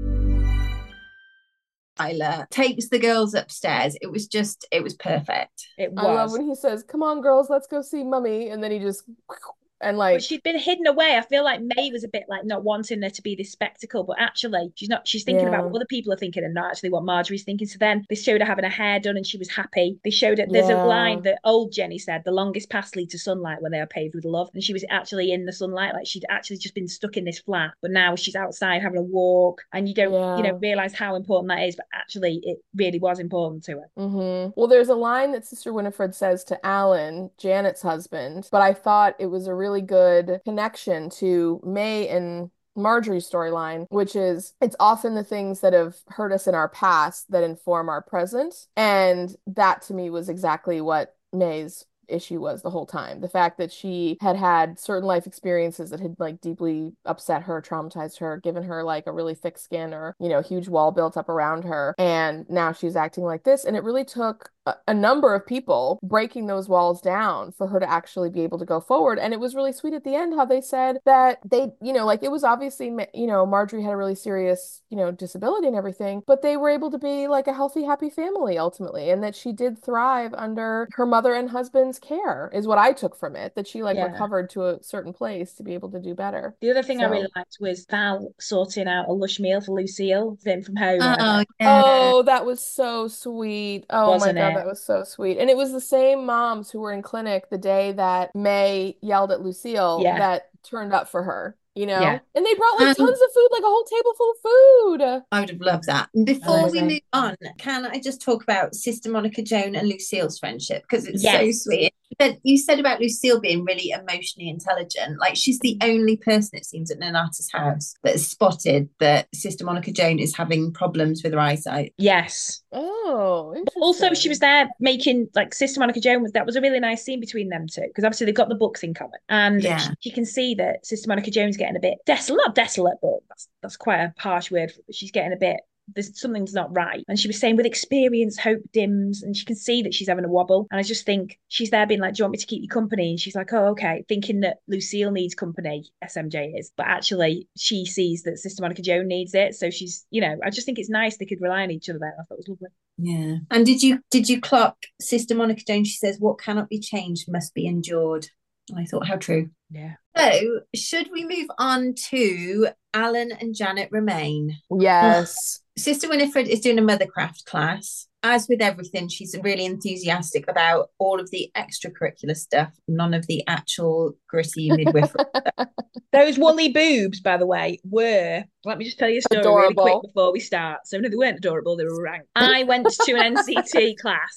Tyler takes the girls upstairs. It was just, it was perfect. It was. I love when he says, come on, girls, let's go see mummy. And then he just... And like, but she'd been hidden away. I feel like May was a bit like not wanting there to be this spectacle, but actually she's not. She's thinking yeah. about what other people are thinking and not actually what Marjorie's thinking. So then they showed her having her hair done and she was happy. They showed it. There's yeah. a line that old Jenny said, "The longest paths lead to sunlight when they are paved with love." And she was actually in the sunlight, like she'd actually just been stuck in this flat, but now she's outside having a walk. And you don't, yeah. you know, realize how important that is, but actually it really was important to her. Mm-hmm. Well, there's a line that Sister Winifred says to Alan, Janet's husband, but I thought it was a really good connection to May and Marjorie's storyline, which is it's often the things that have hurt us in our past that inform our present. And that to me was exactly what May's issue was the whole time. The fact that she had had certain life experiences that had like deeply upset her, traumatized her, given her like a really thick skin or, you know, huge wall built up around her. And now she's acting like this. And it really took a number of people breaking those walls down for her to actually be able to go forward. And it was really sweet at the end how they said that they, you know, like it was obviously, you know, Marjorie had a really serious, you know, disability and everything, but they were able to be like a healthy, happy family ultimately. And that she did thrive under her mother and husband's care is what I took from it, that she like yeah. recovered to a certain place to be able to do better. The other thing so. I really liked was Val sorting out a lush meal for Lucille, then from home. Oh, yeah. oh that was so sweet. Oh Wasn't my God. It? That was so sweet. And it was the same moms who were in clinic the day that May yelled at Lucille yeah. that turned up for her, you know? Yeah. And they brought like um, tons of food, like a whole table full of food. I would have loved that. And before oh, we move on, can I just talk about Sister Monica Joan and Lucille's friendship? Because it's yes. so sweet. But you said about Lucille being really emotionally intelligent. Like she's the only person, it seems, at Nonnatus house that has spotted that Sister Monica Joan is having problems with her eyesight. Yes. Oh, interesting. Also, she was there making, like, Sister Monica Joan was, that was a really nice scene between them two, because obviously they've got the books in common. And yeah. she, she can see that Sister Monica Joan's getting a bit desolate, not desolate, but that's, that's quite a harsh word. She's getting a bit, there's something's not right. And she was saying with experience, hope dims, and she can see that she's having a wobble. And I just think she's there being like, do you want me to keep you company? And she's like, oh, okay. Thinking that Lucille needs company, S M J is. But actually, she sees that Sister Monica Joan needs it. So she's, you know, I just think it's nice they could rely on each other there. I thought it was lovely. Yeah. And did you did you clock Sister Monica Joan? She says, what cannot be changed must be endured. And I thought, how true. Yeah. So, should we move on to Alan and Janet Remain? Yes. Sister Winifred is doing a mothercraft class. As with everything, she's really enthusiastic about all of the extracurricular stuff, none of the actual gritty midwifery stuff. Those woolly boobs, by the way, were, let me just tell you a story adorable. Really quick before we start. So no, they weren't adorable, they were rank. I went to an N C T class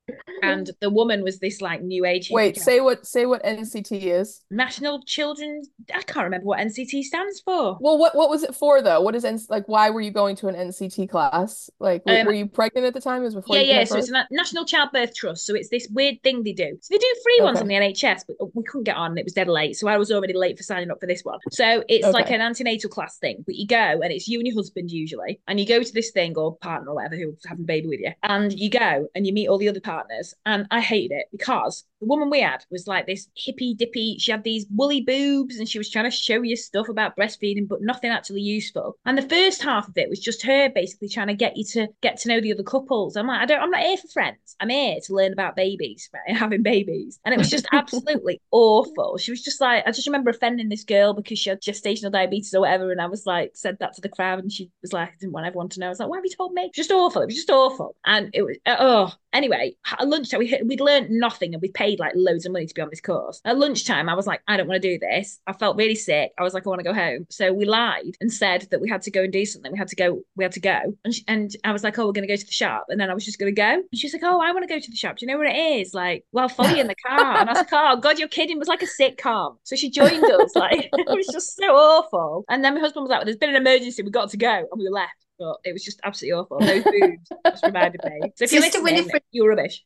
And the woman was this like new age. Wait, hippie say what say what N C T is. National Children's. I can't remember what N C T stands for. Well, what what was it for though? What is N like? Why were you going to an N C T class? Like, w Um, were you pregnant at the time? It was before yeah, you could yeah. have So it's birth? a na- National Childbirth Trust. So it's this weird thing they do. So they do free ones on Okay. the N H S, but we couldn't get on. And it was dead late, so I was already late for signing up for this one. So it's like Okay. an antenatal class thing, but you go and it's you and your husband usually, and you go to this thing or partner or whatever who's having a baby with you, and you go and you meet all the other partners. And I hated it because the woman we had was like this hippy dippy. She had these woolly boobs and she was trying to show you stuff about breastfeeding, but nothing actually useful. And the first half of it was just her basically trying to get you to get to know the other couples. I'm like, I don't, I'm not here for friends. I'm here to learn about babies, right? Having babies. And it was just absolutely awful. She was just like, I just remember offending this girl because she had gestational diabetes or whatever. And I was like, said that to the crowd and she was like, I didn't want everyone to know. I was like, why have you told me? Just awful. It was just awful. And it was, uh, oh, anyway, at lunchtime, we, we'd learned nothing and we paid like loads of money to be on this course. At lunchtime, I was like, I don't want to do this. I felt really sick. I was like, I want to go home. So we lied and said that we had to go and do something. We had to go, we had to go. And, she, and I was like, oh, we're going to go to the shop. And then I was just going to go. And she's like, oh, I want to go to the shop. Do you know where it is? Like, well, I'll follow you in the car. And I was like, oh, God, you're kidding. It was like a sitcom. So she joined us. Like, it was just so awful. And then my husband was like, well, there's been an emergency. We got to go. And we left. But it was just absolutely awful. Those boobs just reminded me. So if you're Sister listening, Winifred, you're rubbish.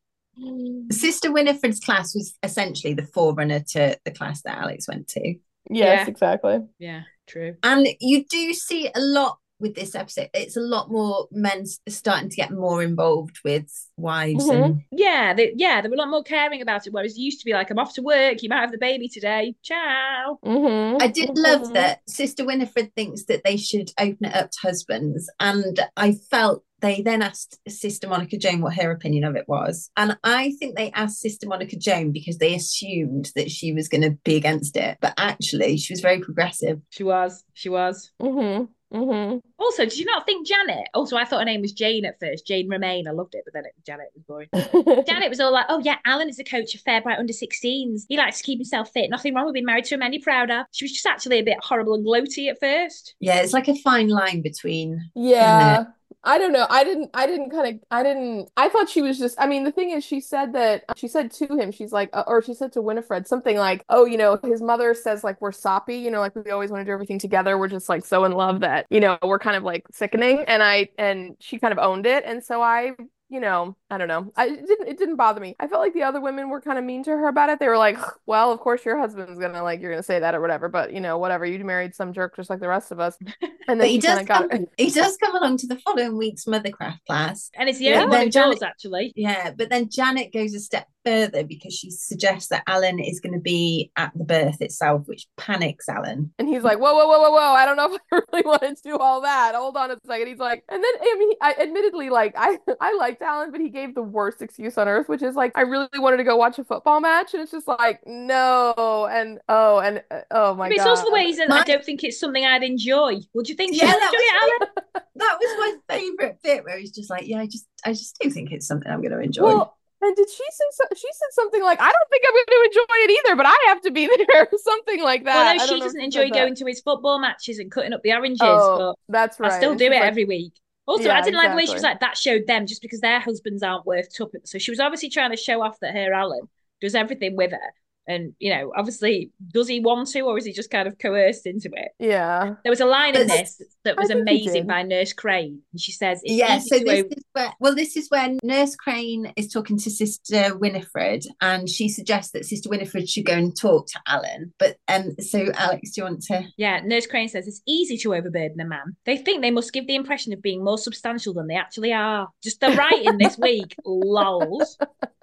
Sister Winifred's class was essentially the forerunner to the class that Alex went to. Yes, Yeah. exactly. Yeah, true. And you do see a lot with this episode. It's a lot more men starting to get more involved with wives Mhm. and Yeah, they, yeah, they were a lot more caring about it. Whereas it used to be like, I'm off to work. You might have the baby today. Ciao. hmm I did love hmm that Sister Winifred thinks that they should open it up to husbands. And I felt they then asked Sister Monica Joan what her opinion of it was. And I think they asked Sister Monica Joan because they assumed that she was going to be against it. But actually, she was very progressive. She was. She was. hmm hmm Also, did you not think Janet? Also, I thought her name was Jane at first. Jane Romaine. I loved it, but then it, Janet was boring. Janet was all like, oh, yeah, Alan is a coach of Fairbright under sixteens. He likes to keep himself fit. Nothing wrong with being married to a man you're proud of. She was just actually a bit horrible and gloaty at first. Yeah, it's like a fine line between, isn't Yeah. it? I don't know. I didn't I didn't kind of I didn't I thought she was just I mean the thing is she said that she said to him she's like uh, or she said to Winifred something like, "Oh, you know, his mother says like we're soppy, you know, like we always want to do everything together. We're just like so in love that, you know, we're kind of like sickening." And I and she kind of owned it. And so I you know, I don't know. I it didn't it didn't bother me. I felt like the other women were kind of mean to her about it. They were like, "Well, of course your husband's gonna like you're gonna say that or whatever, but you know, whatever. You married some jerk just like the rest of us." And But then he she does kind of got come, he does come along to the following week's Mothercraft class. And it's the Yeah. only one Then who Janet- does, actually. Yeah, but then Janet goes a step further because she suggests that Alan is going to be at the birth itself, which panics Alan. And he's like, whoa, whoa, whoa, whoa, whoa. I don't know if I really wanted to do all that. Hold on a second. He's like, and then I mean, I admittedly, like, I I liked Alan, but he gave the worst excuse on earth, which is like, I really wanted to go watch a football match. And it's just like, no. And oh, and uh, oh my But it's God. also the way he says, I My- don't think it's something I'd enjoy. Would you think Yeah, she'll that enjoy it, Alan? was, that was my favourite bit where he's just like, yeah, I just I just do think it's something I'm going to enjoy. Well, and did she say so- she said something like, I don't think I'm going to enjoy it either, but I have to be there, something like that. Well, I no, don't she know if doesn't she enjoy said that. going to his football matches and cutting up the oranges, Oh, that's but right. I still And do she's it like, every week. Also, Yeah, I didn't like the way she was exactly. like, that showed them just because their husbands aren't worth tuppence. So she was obviously trying to show off that her Alan does everything with her. And, you know, obviously, does he want to, or is he just kind of coerced into it? Yeah. There was a line in But- this that was I think he amazing did. by Nurse Crane. And she says, it's yeah, easy so to this over- is where well, this is when Nurse Crane is talking to Sister Winifred, and she suggests that Sister Winifred should go and talk to Alan. But um, so Alex, do you want to? Yeah, Nurse Crane says it's easy to overburden a man. They think they must give the impression of being more substantial than they actually are. Just the writing this week, lols.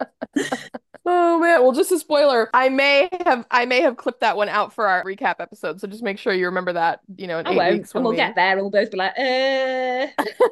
Oh man, well just a spoiler. I may have I may have clipped that one out for our recap episode. So just make sure you remember that, you know, in I eight won't. weeks when And we'll we get there and we'll both be like, uh.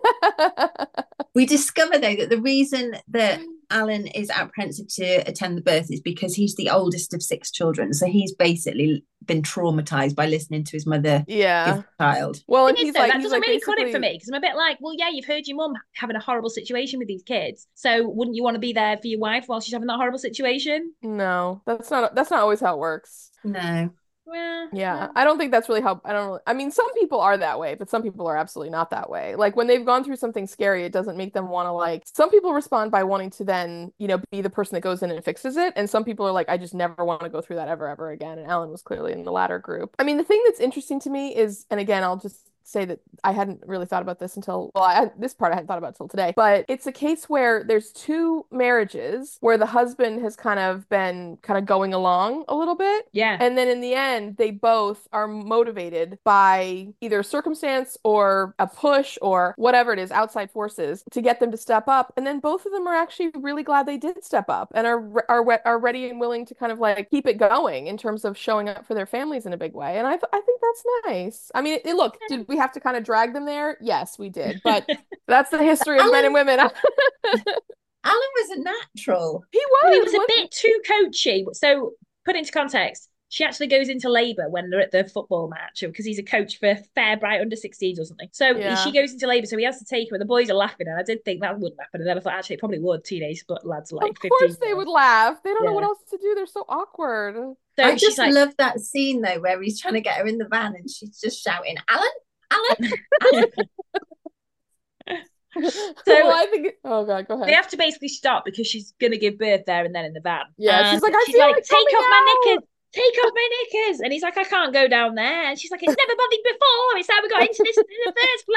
We discover though that the reason that Alan is apprehensive to attend the birth is because he's the oldest of six children. So he's basically been traumatized by listening to his mother Yeah. give a child. Well, and Thing is, he's though, like that he's doesn't like really cut it for basically me because I'm a bit like, well, yeah, you've heard your mum having a horrible situation with these kids, so wouldn't you want to be there for your wife while she's having that horrible situation? No, that's not that's not always how it works. No. Well, Yeah, well. I don't think that's really how I don't really, I mean, some people are that way, but some people are absolutely not that way. Like when they've gone through something scary, it doesn't make them want to like some people respond by wanting to then, you know, be the person that goes in and fixes it. And some people are like, I just never want to go through that ever, ever again. And Alan was clearly in the latter group. I mean, the thing that's interesting to me is, and again, I'll just say that I hadn't really thought about this until, well, I, this part I hadn't thought about until today, but it's a case where there's two marriages where the husband has kind of been kind of going along a little bit. Yeah. And then in the end, they both are motivated by either circumstance or a push or whatever it is, outside forces to get them to step up. And then both of them are actually really glad they did step up and are, are, are ready and willing to kind of like keep it going in terms of showing up for their families in a big way. And I, I think that's nice. I mean, it, it, look, did we have to kind of drag them there? Yes, we did. But that's the history of Alan, men and women. Alan was a natural. He was. Well, he was a bit too coachy. So put into context, she actually goes into labour when they're at the football match because he's a coach for Fairbright under sixteens or something. So Yeah. she goes into labour, so he has to take her. And the boys are laughing, and I did think that wouldn't happen. And then I thought, actually, it probably would. Teenage lads are like Of fifteen. course they would laugh. They don't know Yeah. what else to do. They're so awkward. So I she's just like, love that scene though, where he's trying to get her in the van and she's just shouting, Alan, Alan, Alan. So well, I think. Oh God, go ahead. they have to basically stop because she's gonna give birth there and then in the van. Yeah, And she's like, I she's feel like, like take off coming my out." knickers. Take off my knickers. And he's like, I can't go down there. And she's like, it's never bothered before. It's how we got into this in the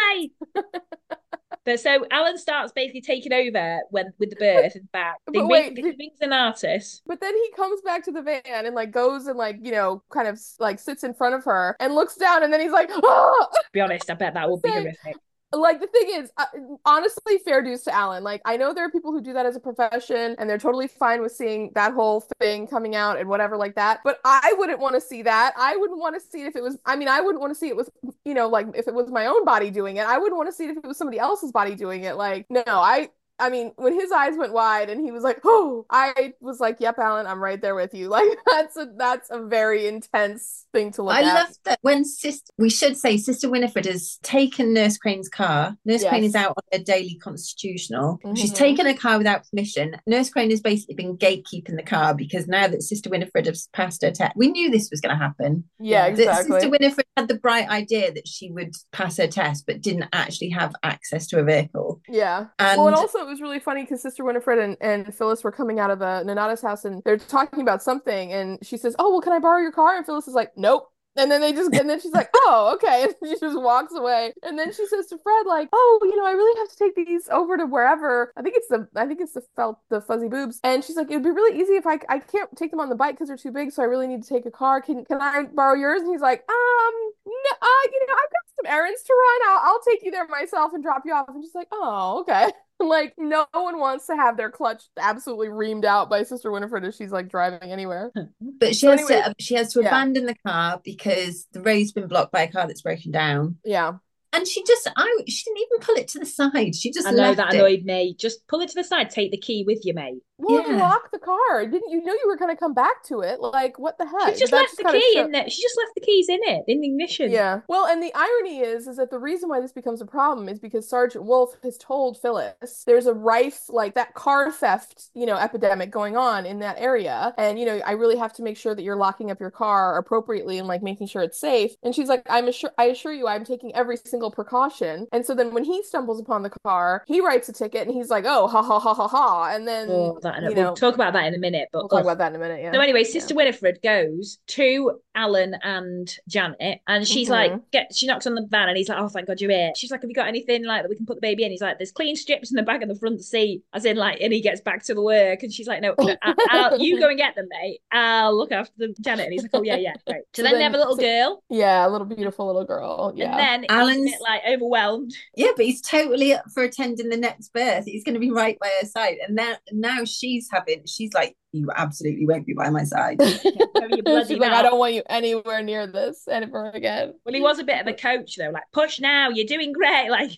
first place. But so Alan starts basically taking over when with the birth and back. They But ring, wait, he did- rings an artist. But then he comes back to the van and like goes and like, you know, kind of like sits in front of her and looks down and then he's like, oh! To be honest, I bet that would be Say- horrific. Like the thing is, uh, honestly, fair dues to Alan. Like I know there are people who do that as a profession and they're totally fine with seeing that whole thing coming out and whatever like that. But I wouldn't want to see that. I wouldn't want to see it if it was, I mean, I wouldn't want to see it with, you know, like if it was my own body doing it. I wouldn't want to see it if it was somebody else's body doing it. Like, no, I, I mean, when his eyes went wide and he was like, "Oh," I was like, "Yep, Alan, I'm right there with you." Like that's a that's a very intense thing to look I at. love that when sister, we should say Sister Winifred has taken Nurse Crane's car. Nurse Yes. Crane is out on a daily constitutional. She's Mhm. taken a car without permission. Nurse Crane has basically been gatekeeping the car because now that Sister Winifred has passed her test, we knew this was going to happen. Yeah, That exactly. Sister Winifred had the bright idea that she would pass her test, but didn't actually have access to a vehicle. Yeah. And well, and also it was really funny because Sister Winifred and, and Phyllis were coming out of the Nonata's house and they're talking about something and she says, "Oh, well, can I borrow your car?" And Phyllis is like, "Nope." And then they just, and then she's like, "Oh, okay." And she just walks away. And then she says to Fred, like, "Oh, you know, I really have to take these over to wherever. I think it's the, I think it's the felt, the fuzzy boobs." And she's like, "It would be really easy if I, I can't take them on the bike because they're too big. So I really need to take a car. Can, can I borrow yours?" And he's like, um, no, uh, you know, I've got some errands to run. I'll, I'll take you there myself and drop you off. And she's like, "Oh, okay." Like no one wants to have their clutch absolutely reamed out by Sister Winifred as she's like driving anywhere. But she So has anyway, to she has to yeah. abandon the car because the road's been blocked by a car that's broken down. Yeah. And she just, I, she didn't even pull it to the side. She just I know left that it. annoyed me. Just pull it to the side, take the key with you, mate. Well, Yeah. lock the car. Didn't you know you were going to come back to it? Like, what the heck? She just But that left the kinda key show- in there. She just left the keys in it, in the ignition. Yeah. Well, and the irony is, is that the reason why this becomes a problem is because Sergeant Wolf has told Phyllis there's a rife, like that car theft, you know, epidemic going on in that area. And, you know, I really have to make sure that you're locking up your car appropriately and like making sure it's safe. And she's like, I'm assure, I assure you, I'm taking every single precaution. And so then when he stumbles upon the car, he writes a ticket and he's like, "Oh, ha ha ha ha ha." And then, Oh, that, you we'll know, talk about that in a minute. But we'll talk ugh. about that in a minute. Yeah. So anyway, Sister Winifred goes to Alan and Janet, and she's Mhm. like, get, she knocks on the van, and he's like, "Oh, thank God you're here." She's like, "Have you got anything like that we can put the baby in?" He's like, "There's clean strips in the back of the front seat," as in like, and he gets back to the work, and she's like, "No, no I, I'll, you go and get them, mate. I'll look after the Janet." And he's like, "Oh yeah, yeah, great." So, So then, they then- have a little so- girl, Yeah, a little beautiful little girl. Yeah. and then he's a Alan's- bit like overwhelmed. Yeah, but he's totally up for attending the next birth. He's going to be right by her side. And now, now she's having, she's like, "You absolutely won't be by my side." You bloody She's like, "I not. don't want you anywhere near this ever again." Well, he was a bit of a coach though, like, "Push now, you're doing great." Like,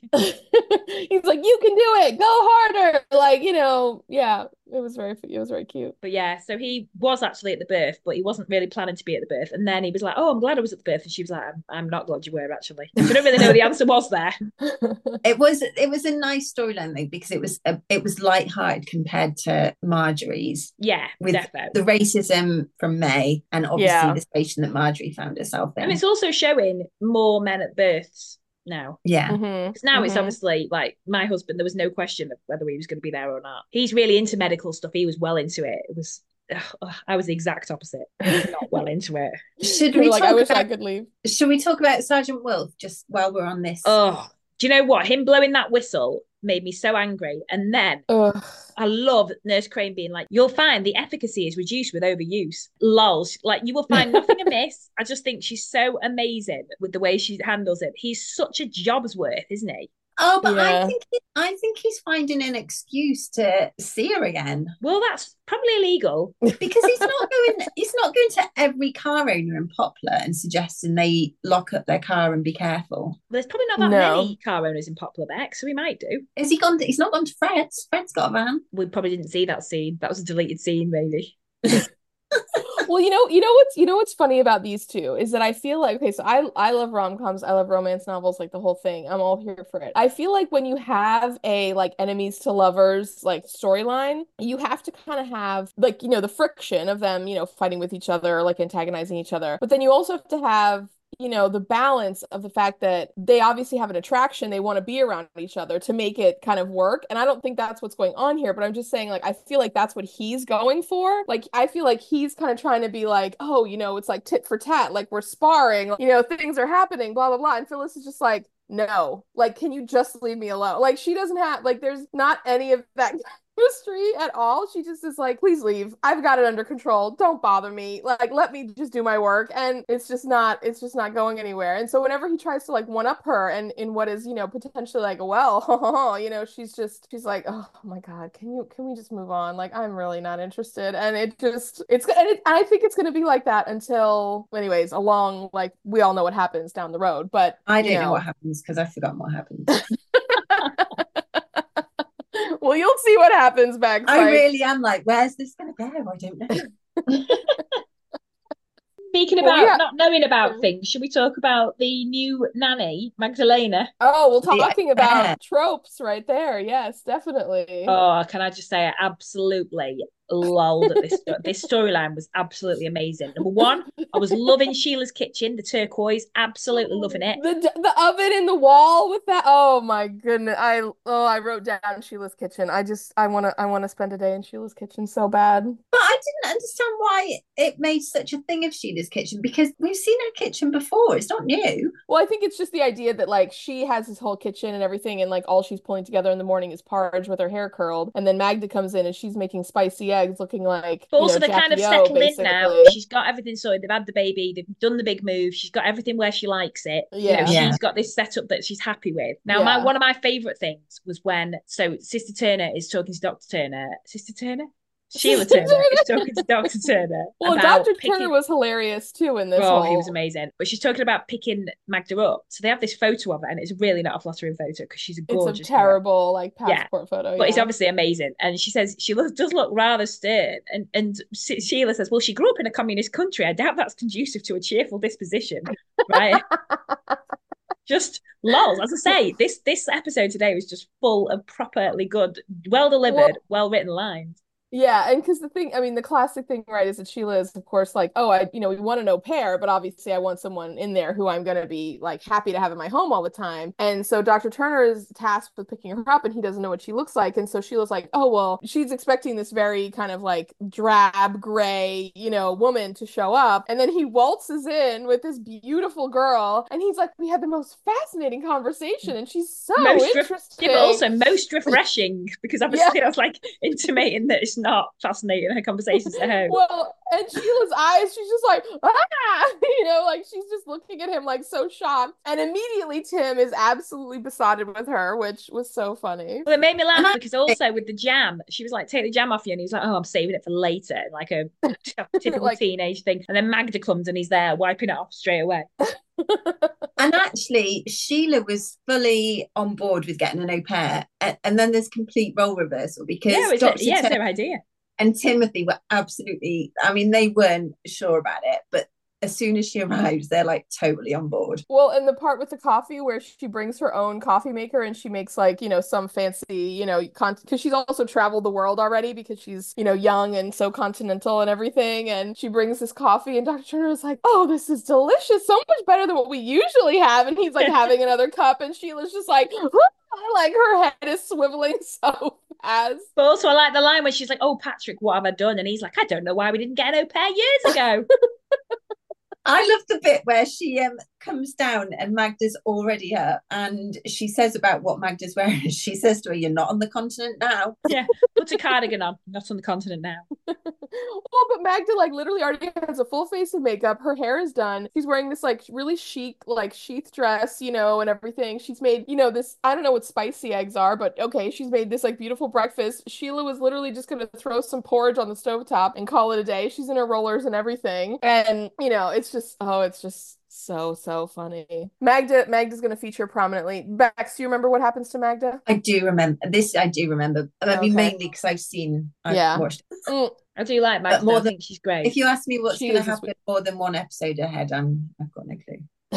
He's like, "You can do it. Go harder." Like, you know, yeah, it was very, it was very cute. but yeah, so he was actually at the birth, but he wasn't really planning to be at the birth. And then he was like, "Oh, I'm glad I was at the birth." And she was like, I'm, I'm not glad you were, actually. I don't really know the answer was there. It was, it was a nice storyline though, because it was, a, it was lighthearted compared to Marjorie's. Yeah, Yeah, with defo. the racism from May and obviously Yeah. the station that Marjorie found herself in. And it's also showing more men at births now. Yeah. Mhm, Because now it's mhm. obviously like my husband, there was no question of whether he was going to be there or not. He's really into medical stuff. He was well into it. It was, ugh, I was the exact opposite. I was not well into it. Should You're we like, talk I wish about, I could leave. should we talk about Sergeant Wilf just while we're on this? Oh, do you know what? Him blowing that whistle made me so angry. And then Ugh. I love Nurse Crane being like, you'll find the efficacy is reduced with overuse. Lols. Like, you will find nothing amiss. I just think she's so amazing with the way she handles it. He's such a job's worth, isn't he? Oh, but Yeah. I think he, I think he's finding an excuse to see her again Well, that's probably illegal. because he's not going. He's not going to every car owner in Poplar and suggesting they lock up their car and be careful. There's probably not that No. many car owners in Poplar Beck, so we might do. Has he gone? To, he's not gone to Fred's. Fred's got a van. We probably didn't see that scene. That was a deleted scene, maybe. Well, you know, you know what's you know what's funny about these two is that I feel like okay, so I I love rom-coms, I love romance novels, like the whole thing. I'm all here for it. I feel like when you have a like enemies to lovers like storyline, you have to kind of have like, you know, the friction of them, you know, fighting with each other, like antagonizing each other. But then you also have to have you know, the balance of the fact that they obviously have an attraction, they want to be around each other to make it kind of work. And I don't think that's what's going on here, but I'm just saying, like, I feel like that's what he's going for. Like, I feel like he's kind of trying to be like, oh, you know, it's like tit for tat, like we're sparring, you know, things are happening, blah, blah, blah. And Phyllis is just like, no, like, can you just leave me alone? Like, she doesn't have, like, there's not any of that chemistry at all. She just is like, please leave. I've got it under control. Don't bother me. Like, let me just do my work. And it's just not, it's just not going anywhere. And so whenever he tries to like one up her and in what is, you know, potentially like, well, you know, she's just, she's like, oh my God, can you, can we just move on? Like, I'm really not interested. And it just, it's, and it, I think it's going to be like that until, anyways, along, like, we all know what happens down the road. But I don't you know, know what happens because I've forgotten what happens. Well, you'll see what happens, Bex. I like... really am like, where's this going to go? I don't know. Speaking Well, about yeah. not knowing about things, should we talk about the new nanny, Magdalena? Oh, we're talking Yeah. about tropes right there. Yes, definitely. Oh, can I just say I absolutely lulled at this. This storyline was absolutely amazing. Number one, I was loving Sheila's kitchen, the turquoise, absolutely loving it. The the oven in the wall with that. Oh my goodness. I oh I wrote down Sheila's kitchen. I just I want to I want to spend a day in Sheila's kitchen so bad. But I didn't understand why it made such a thing of Sheila's kitchen because we've seen her kitchen before. It's not new. Well, I think it's just the idea that like she has this whole kitchen and everything, and like all she's pulling together in the morning is porridge with her hair curled, and then Magda comes in and she's making spicy eggs, looking like. But also you know, they're kind of Jackie O, settled in now. basically. She's got everything sorted. They've had the baby. They've done the big move. She's got everything where she likes it. You Yeah. know, Yeah. she's got this setup that she's happy with. Now, my Yeah. one of my favourite things was when so Sister Turner is talking to Doctor Turner. Sister Turner? Sheila Sister Turner Turner. is talking to Doctor Turner. Well, about Doctor picking... Turner was hilarious too in this. Oh, whole... he was amazing. But she's talking about picking Magda up. So they have this photo of her, and it's really not a flattering photo because she's a gorgeous. It's a terrible like Yeah. passport photo. But yeah. it's obviously amazing. And she says she looks, does look rather stern. And and She- Sheila says, well, she grew up in a communist country. I doubt that's conducive to a cheerful disposition, right? Just lols. As I say, this this episode today was just full of properly good, well delivered, well written lines. Yeah, and because the thing, I mean, the classic thing, right, is that Sheila is, of course, like, oh, I, you know, we want an au pair, but obviously I want someone in there who I'm going to be, like, happy to have in my home all the time. And so Doctor Turner is tasked with picking her up, and he doesn't know what she looks like. And so Sheila's like, oh, well, she's expecting this very kind of, like, drab, gray, you know, woman to show up. And then he waltzes in with this beautiful girl, and he's like, we had the most fascinating conversation, and she's so Most ref- interesting. yeah, but also most refreshing, because obviously Yeah. that's like intimating that it's not fascinating her conversations at home. Well, and Sheila's eyes, she's just like, ah, you know, like she's just looking at him like so shocked. And immediately Tim is absolutely besotted with her, which was so funny. Well, it made me laugh because also with the jam, she was like, take the jam off you. And he's like, oh, I'm saving it for later. Like a typical Like- teenage thing. And then Magda comes and he's there wiping it off straight away. And actually, Sheila was fully on board with getting an au pair. And, and then there's complete role reversal because Yeah, it's, Doctor yeah, it's Turner their idea. and Timothy were absolutely, I mean, they weren't sure about it, but as soon as she arrives, they're like totally on board. Well, and the part with the coffee where she brings her own coffee maker and she makes like, you know, some fancy, you know, con because she's also traveled the world already because she's, you know, young and so continental and everything. And she brings this coffee and Doctor Turner is like, oh, this is delicious. So much better than what we usually have. And he's like having another cup and Sheila's just like, like her head is swiveling so fast. But also I like the line where she's like, oh, Patrick, what have I done? And he's like, I don't know why we didn't get an au pair years ago. I love the bit where she um comes down and Magda's already up and she says about what Magda's wearing. She says to her, you're not on the continent now. Yeah, put a cardigan on, not on the continent now. Well, but Magda like literally already has a full face of makeup. Her hair is done. She's wearing this like really chic like sheath dress, you know, and everything. She's made, you know, this, I don't know what spicy eggs are, but okay, she's made this like beautiful breakfast. Sheila was literally just gonna throw some porridge on the stovetop and call it a day. She's in her rollers and everything. And, you know, it's just, oh, it's just so, so funny. Magda, Magda's going to feature prominently. Bex, do you remember what happens to Magda? I do remember this. I do remember. I mean, Okay. mainly because I've seen, I've Yeah. watched. Mm, I do like Magda. more I than- think she's great. If you ask me what's She going to is a happen sweet- more than one episode ahead, I'm, I've got no clue.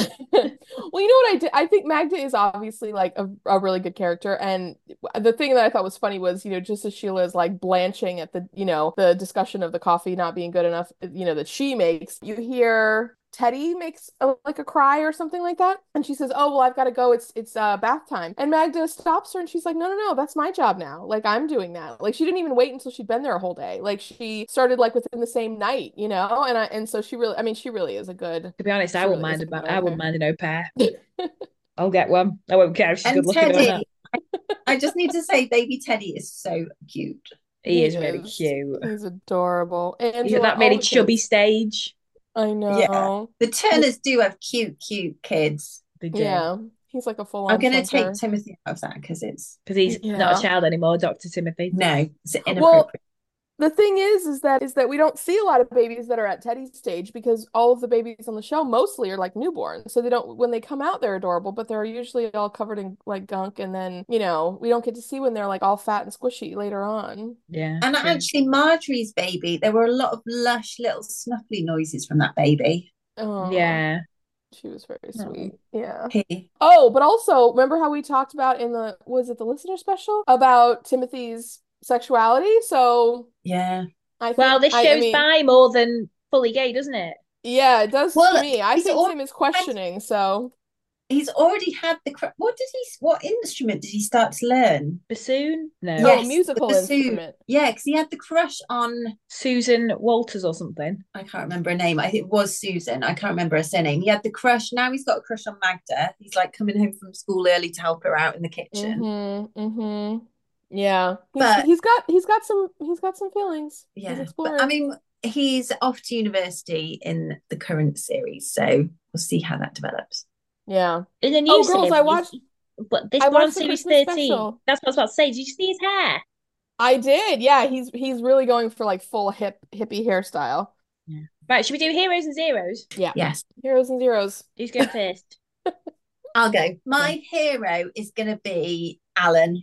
Well, you know what I did? I think Magda is obviously like a, a really good character. And the thing that I thought was funny was, you know, just as Sheila is like blanching at the, you know, the discussion of the coffee not being good enough, you know, that she makes, you hear Teddy makes a, like a cry or something like that. And she says, oh, well, I've got to go. It's, it's uh, bath time. And Magda stops her and she's like, no, no, no, that's my job now. Like, I'm doing that. Like, she didn't even wait until she'd been there a whole day. Like, she started like within the same night, you know? And I, and so she really, I mean, she really is a good. To be honest, She I wouldn't really is mind a good about. I wouldn't character. mind an au pair. I'll get one. I won't care if she's And good looking or Teddy, not. I just need to say, baby Teddy is so cute. He, He is really is. cute. He's adorable. He's at Angela, that really all the chubby kids. stage. I know. The Turners do have cute, cute kids. They do. Yeah. He's like a I'm full-on going to center. take Timothy out of that because it's Because he's Yeah. not a child anymore, Doctor Timothy. no, it's inappropriate. Well, the thing is, is that is that we don't see a lot of babies that are at Teddy's stage because all of the babies on the show mostly are like newborn. So they don't, when they come out, they're adorable, but they're usually all covered in like gunk. And then, you know, we don't get to see when they're like all fat and squishy later on. Yeah. And true. actually, Marjorie's baby, there were a lot of lush little snuffly noises from that baby. Oh, Yeah. she was very Oh. sweet. Yeah. He, Oh, but also remember how we talked about in the, was it the listener special about Timothy's sexuality? So yeah. I think, Well, this I- I shows mean, bi more than fully gay, doesn't it? yeah, it does Well, to me. I he's think al- Tim is questioning, so He's already had the cr- what did he what instrument did he start to learn? Bassoon? No. oh, Yes, a musical the bassoon. instrument. Yeah, because he had the crush on, Susan Walters or something. I can't remember her name. I think it was Susan. I can't remember her surname. He had the crush. Now he's got a crush on Magda. He's like coming home from school early to help her out in the kitchen. Mm-hmm. Mm-hmm. Yeah. He's, But- he's got he's got some he's got some feelings. He's Yeah, exploring. but I mean, he's off to university in the current series, so we'll see how that develops. yeah. In the new Oh, girls, I series, watched- But this I one on watched the series Christmas thirteen. special. That's what I was about to say. Did you see his hair? I did. Yeah, he's he's really going for like full hip hippie hairstyle. Right, should we do heroes and zeros? Yeah. Yes, Heroes and zeros. Who's going first? I'll go. My hero is going to be Alan.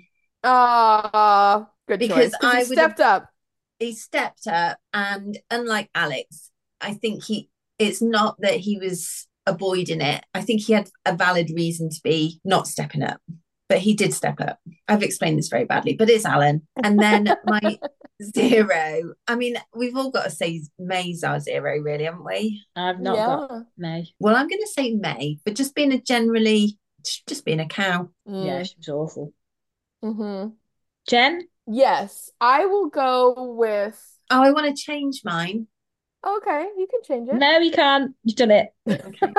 Ah, good Because choice. 'Cause he I would've- stepped up. He stepped up, and unlike Alex, I think he it's not that he was avoiding it. I think he had a valid reason to be not stepping up, but he did step up. I've explained this very badly, but it's Alan. And then my zero, I mean, we've all got to say May's our zero, really, haven't we? I've not yeah. got May. Well, I'm going to say May, but just being a generally, just being a cow. Yeah, Mm. she was awful. Mm-hmm. Jen? Yes, I will go with. Oh, I want to change mine. Okay, you can change it. No, you can't. You've done it. Okay.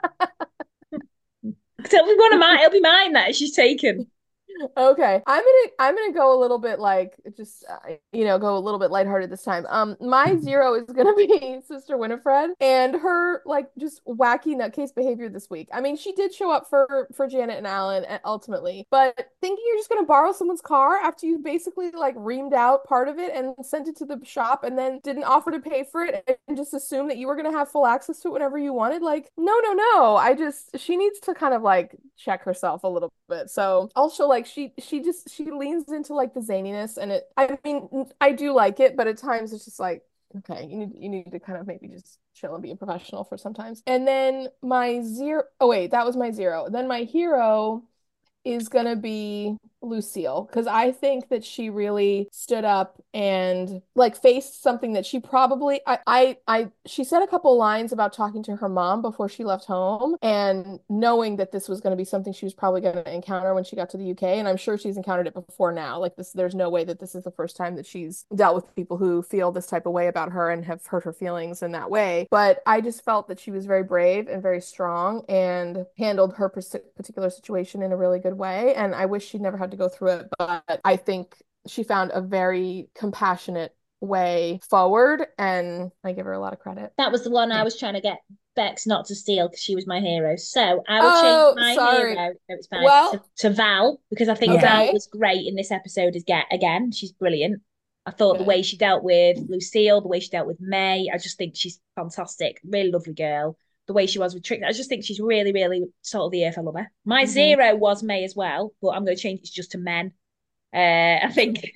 It'll be one of mine. It'll be mine that she's taken. Okay, I'm gonna I'm gonna go a little bit like just uh, you know go a little bit lighthearted this time. Um, my zero is gonna be Sister Winifred and her like just wacky nutcase behavior this week. I mean, she did show up for for Janet and Alan uh, ultimately, but thinking you're just gonna borrow someone's car after you basically like reamed out part of it and sent it to the shop and then didn't offer to pay for it and just assume that you were gonna have full access to it whenever you wanted. Like, no, no, no. I just she needs to kind of like check herself a little bit. So also like. She she just she leans into like the zaniness and it I mean I do like it, but at times it's just like Okay, you need you need to kind of maybe just chill and be a professional for sometimes. And then my zero, oh wait, that was my zero. Then my hero is gonna be Lucille, because I think that she really stood up and like faced something that she probably I I, I she said a couple lines about talking to her mom before she left home, and knowing that this was going to be something she was probably going to encounter when she got to the U K, and I'm sure she's encountered it before now. Like this, there's no way that this is the first time that she's dealt with people who feel this type of way about her and have hurt her feelings in that way. But I just felt that she was very brave and very strong and handled her particular situation in a really good way. And I wish she'd never had to go through it, but I think she found a very compassionate way forward, and I give her a lot of credit. That was the one I was trying to get Bex not to steal because she was my hero. So I will Oh, change my sorry. hero. No, it's fine. Well- to, to Val, because I think Okay. Val was great in this episode as get again. She's brilliant. I thought the Good. way she dealt with Lucille, the way she dealt with May, I just think she's fantastic. Really lovely girl. The way she was with Trix, I just think she's really, really salt of the earth. I love her. My Mhm. zero was May as well, but I'm going to change it just to men. Uh, I think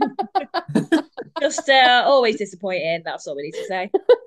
just uh, always disappointing. That's all we need to say.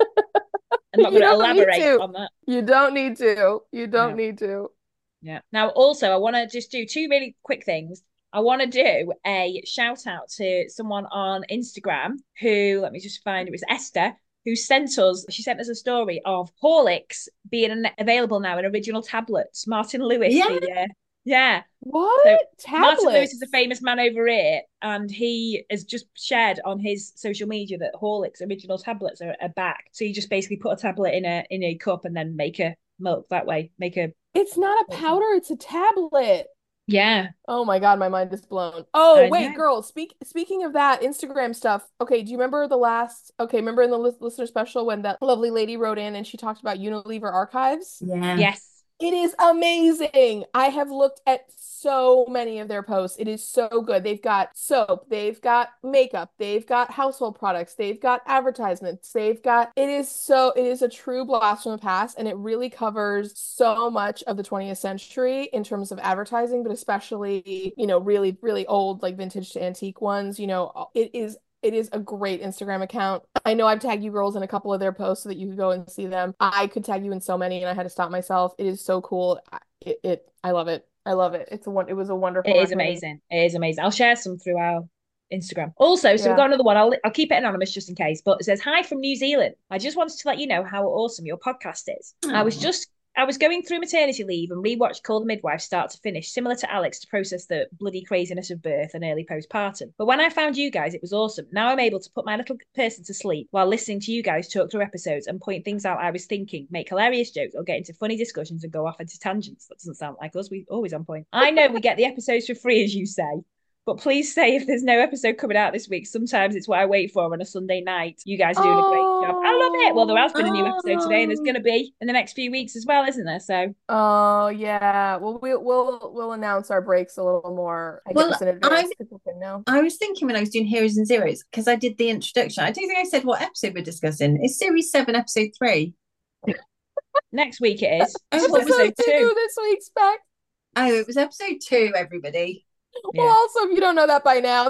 I'm not You going to don't need elaborate to. on that. You don't need to. You don't No. need to. Yeah. Now, also, I want to just do two really quick things. I want to do a shout out to someone on Instagram who, let me just find it, was Esther, who sent us, she sent us a story of Horlicks being an, available now in original tablets. Martin Lewis. Yeah. The, uh, yeah. What? So, Tablets? Martin Lewis is a famous man over here, and he has just shared on his social media that Horlicks original tablets are, are back. So you just basically put a tablet in a in a cup and then make a milk that way. Make a It's not a powder, it's a tablet. yeah. Oh my God, my mind is blown. Oh, I wait, know. girl, speak speaking of that Instagram stuff. Okay, do you remember the last, okay, remember in the lis- listener special when that lovely lady wrote in and she talked about Unilever archives? Yeah. Yes. It is amazing. I have looked at so many of their posts. It is so good. They've got soap, they've got makeup, they've got household products, they've got advertisements, they've got, it is so, it is a true blast from the past, and it really covers so much of the twentieth century in terms of advertising, but especially, you know, really, really old, like vintage to antique ones. You know, it is It is a great Instagram account. I know I've tagged you girls in a couple of their posts so that you could go and see them. I could tag you in so many and I had to stop myself. It is so cool. It, it I love it. I love it. It's a one. It was a wonderful. It is recommendation. amazing. It is amazing. I'll share some through our Instagram. Also, so Yeah. we've got another one. I'll I'll keep it anonymous just in case. But it says, "Hi from New Zealand. I just wanted to let you know how awesome your podcast is. I was Aw. just I was going through maternity leave and rewatched Call the Midwife start to finish, similar to Alex, to process the bloody craziness of birth and early postpartum. But when I found you guys, it was awesome. Now I'm able to put my little person to sleep while listening to you guys talk through episodes and point things out I was thinking, make hilarious jokes, or get into funny discussions and go off into tangents. That doesn't sound like us. We're always on point. I know we get the episodes for free, as you say. But please say if there's no episode coming out this week. Sometimes it's what I wait for on a Sunday night. You guys are doing a great job. I love it. Well, there has been a new episode today, and there's going to be in the next few weeks as well, isn't there? So, Oh yeah. Well, we'll we'll we'll announce our breaks a little more, I Well, guess, in advance. I- People can know. I was thinking when I was doing Heroes and Zeros, because I did the introduction. I don't think I said what episode we're discussing. It's series seven, episode three. next week it is. Oh, This is what was episode Episode two two. this week's back. Oh, it was episode two, everybody. Well, Yeah. also, if you don't know that by now,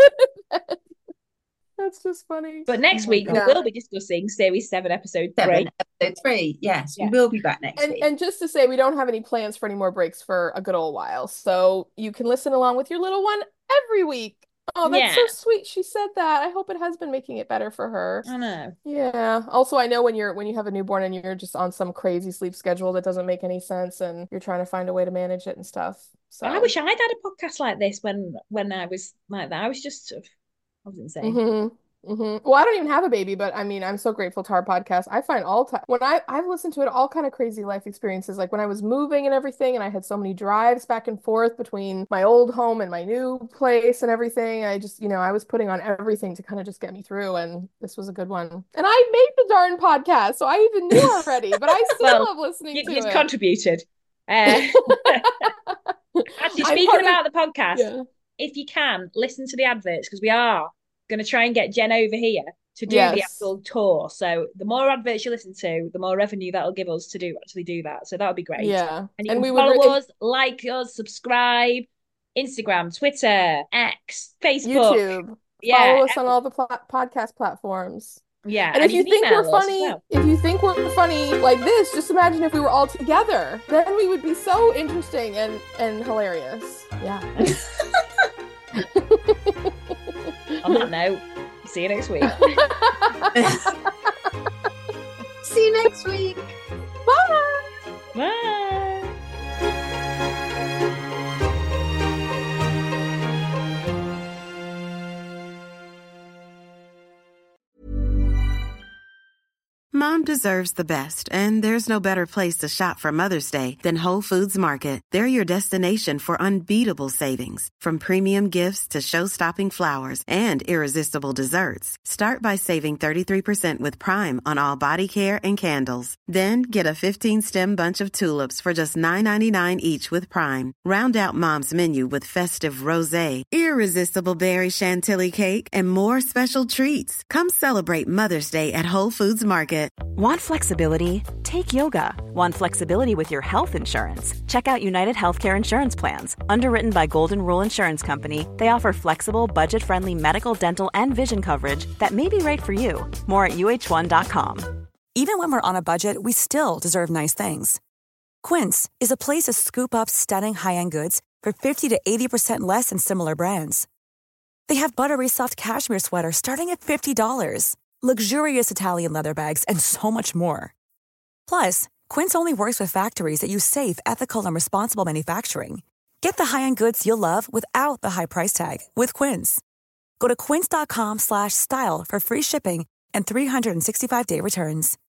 that's just funny. But next Oh my week we God. will be discussing series seven, episode Seven, three. episode three. Yes, Yeah. we will be back next And week. and just to say, we don't have any plans for any more breaks for a good old while. So you can listen along with your little one every week. Oh, that's so Yeah. sweet. She said that. I hope it has been making it better for her. I know. Yeah. Also, I know when you're when you have a newborn and you're just on some crazy sleep schedule that doesn't make any sense, and you're trying to find a way to manage it and stuff. So I wish I'd had a podcast like this when when I was like that. I was just, I was insane. hmm hmm Well, I don't even have a baby, but I mean, I'm so grateful to our podcast. I find all time when I I've listened to it, all kind of crazy life experiences, like when I was moving and everything, and I had so many drives back and forth between my old home and my new place and everything. I just, you know, I was putting on everything to kind of just get me through, and this was a good one. And I made the darn podcast, so I even knew already, but I still Well, love listening You, to you've it. contributed. Uh, actually, I'm speaking part of- about the podcast, Yeah. if you can, listen to the adverts because we are going to try and get Jen over here to do the Yes. actual tour. So the more adverts you listen to, the more revenue that'll give us to do actually do that. So that would be great. Yeah. And you And can we would follow re- us, like us, subscribe, Instagram, Twitter, X, Facebook. YouTube. Yeah, Follow us on all the pla podcast platforms. Yeah, And, and if you, you can think email we're us as funny, well. if you think we're funny like this, just imagine if we were all together. Then we would be so interesting and and hilarious. Yeah. On that note, see you next week. See you next week. Bye. Bye. Mom deserves the best, and there's no better place to shop for Mother's Day than Whole Foods Market. They're your destination for unbeatable savings, from premium gifts to show-stopping flowers and irresistible desserts. Start by saving thirty-three percent with Prime on all body care and candles. Then get a fifteen-stem bunch of tulips for just nine ninety-nine each with Prime. Round out Mom's menu with festive rosé, irresistible berry chantilly cake, and more special treats. Come celebrate Mother's Day at Whole Foods Market. Want flexibility? Take yoga. Want flexibility with your health insurance? Check out United Healthcare Insurance Plans. Underwritten by Golden Rule Insurance Company, they offer flexible, budget-friendly medical, dental, and vision coverage that may be right for you. More at U H one dot com. Even when we're on a budget, we still deserve nice things. Quince is a place to scoop up stunning high-end goods for fifty to eighty percent less than similar brands. They have buttery soft cashmere sweaters starting at fifty dollars, luxurious Italian leather bags, and so much more. Plus, Quince only works with factories that use safe, ethical, and responsible manufacturing. Get the high-end goods you'll love without the high price tag with Quince. Go to quince dot com slash style for free shipping and three sixty-five day returns.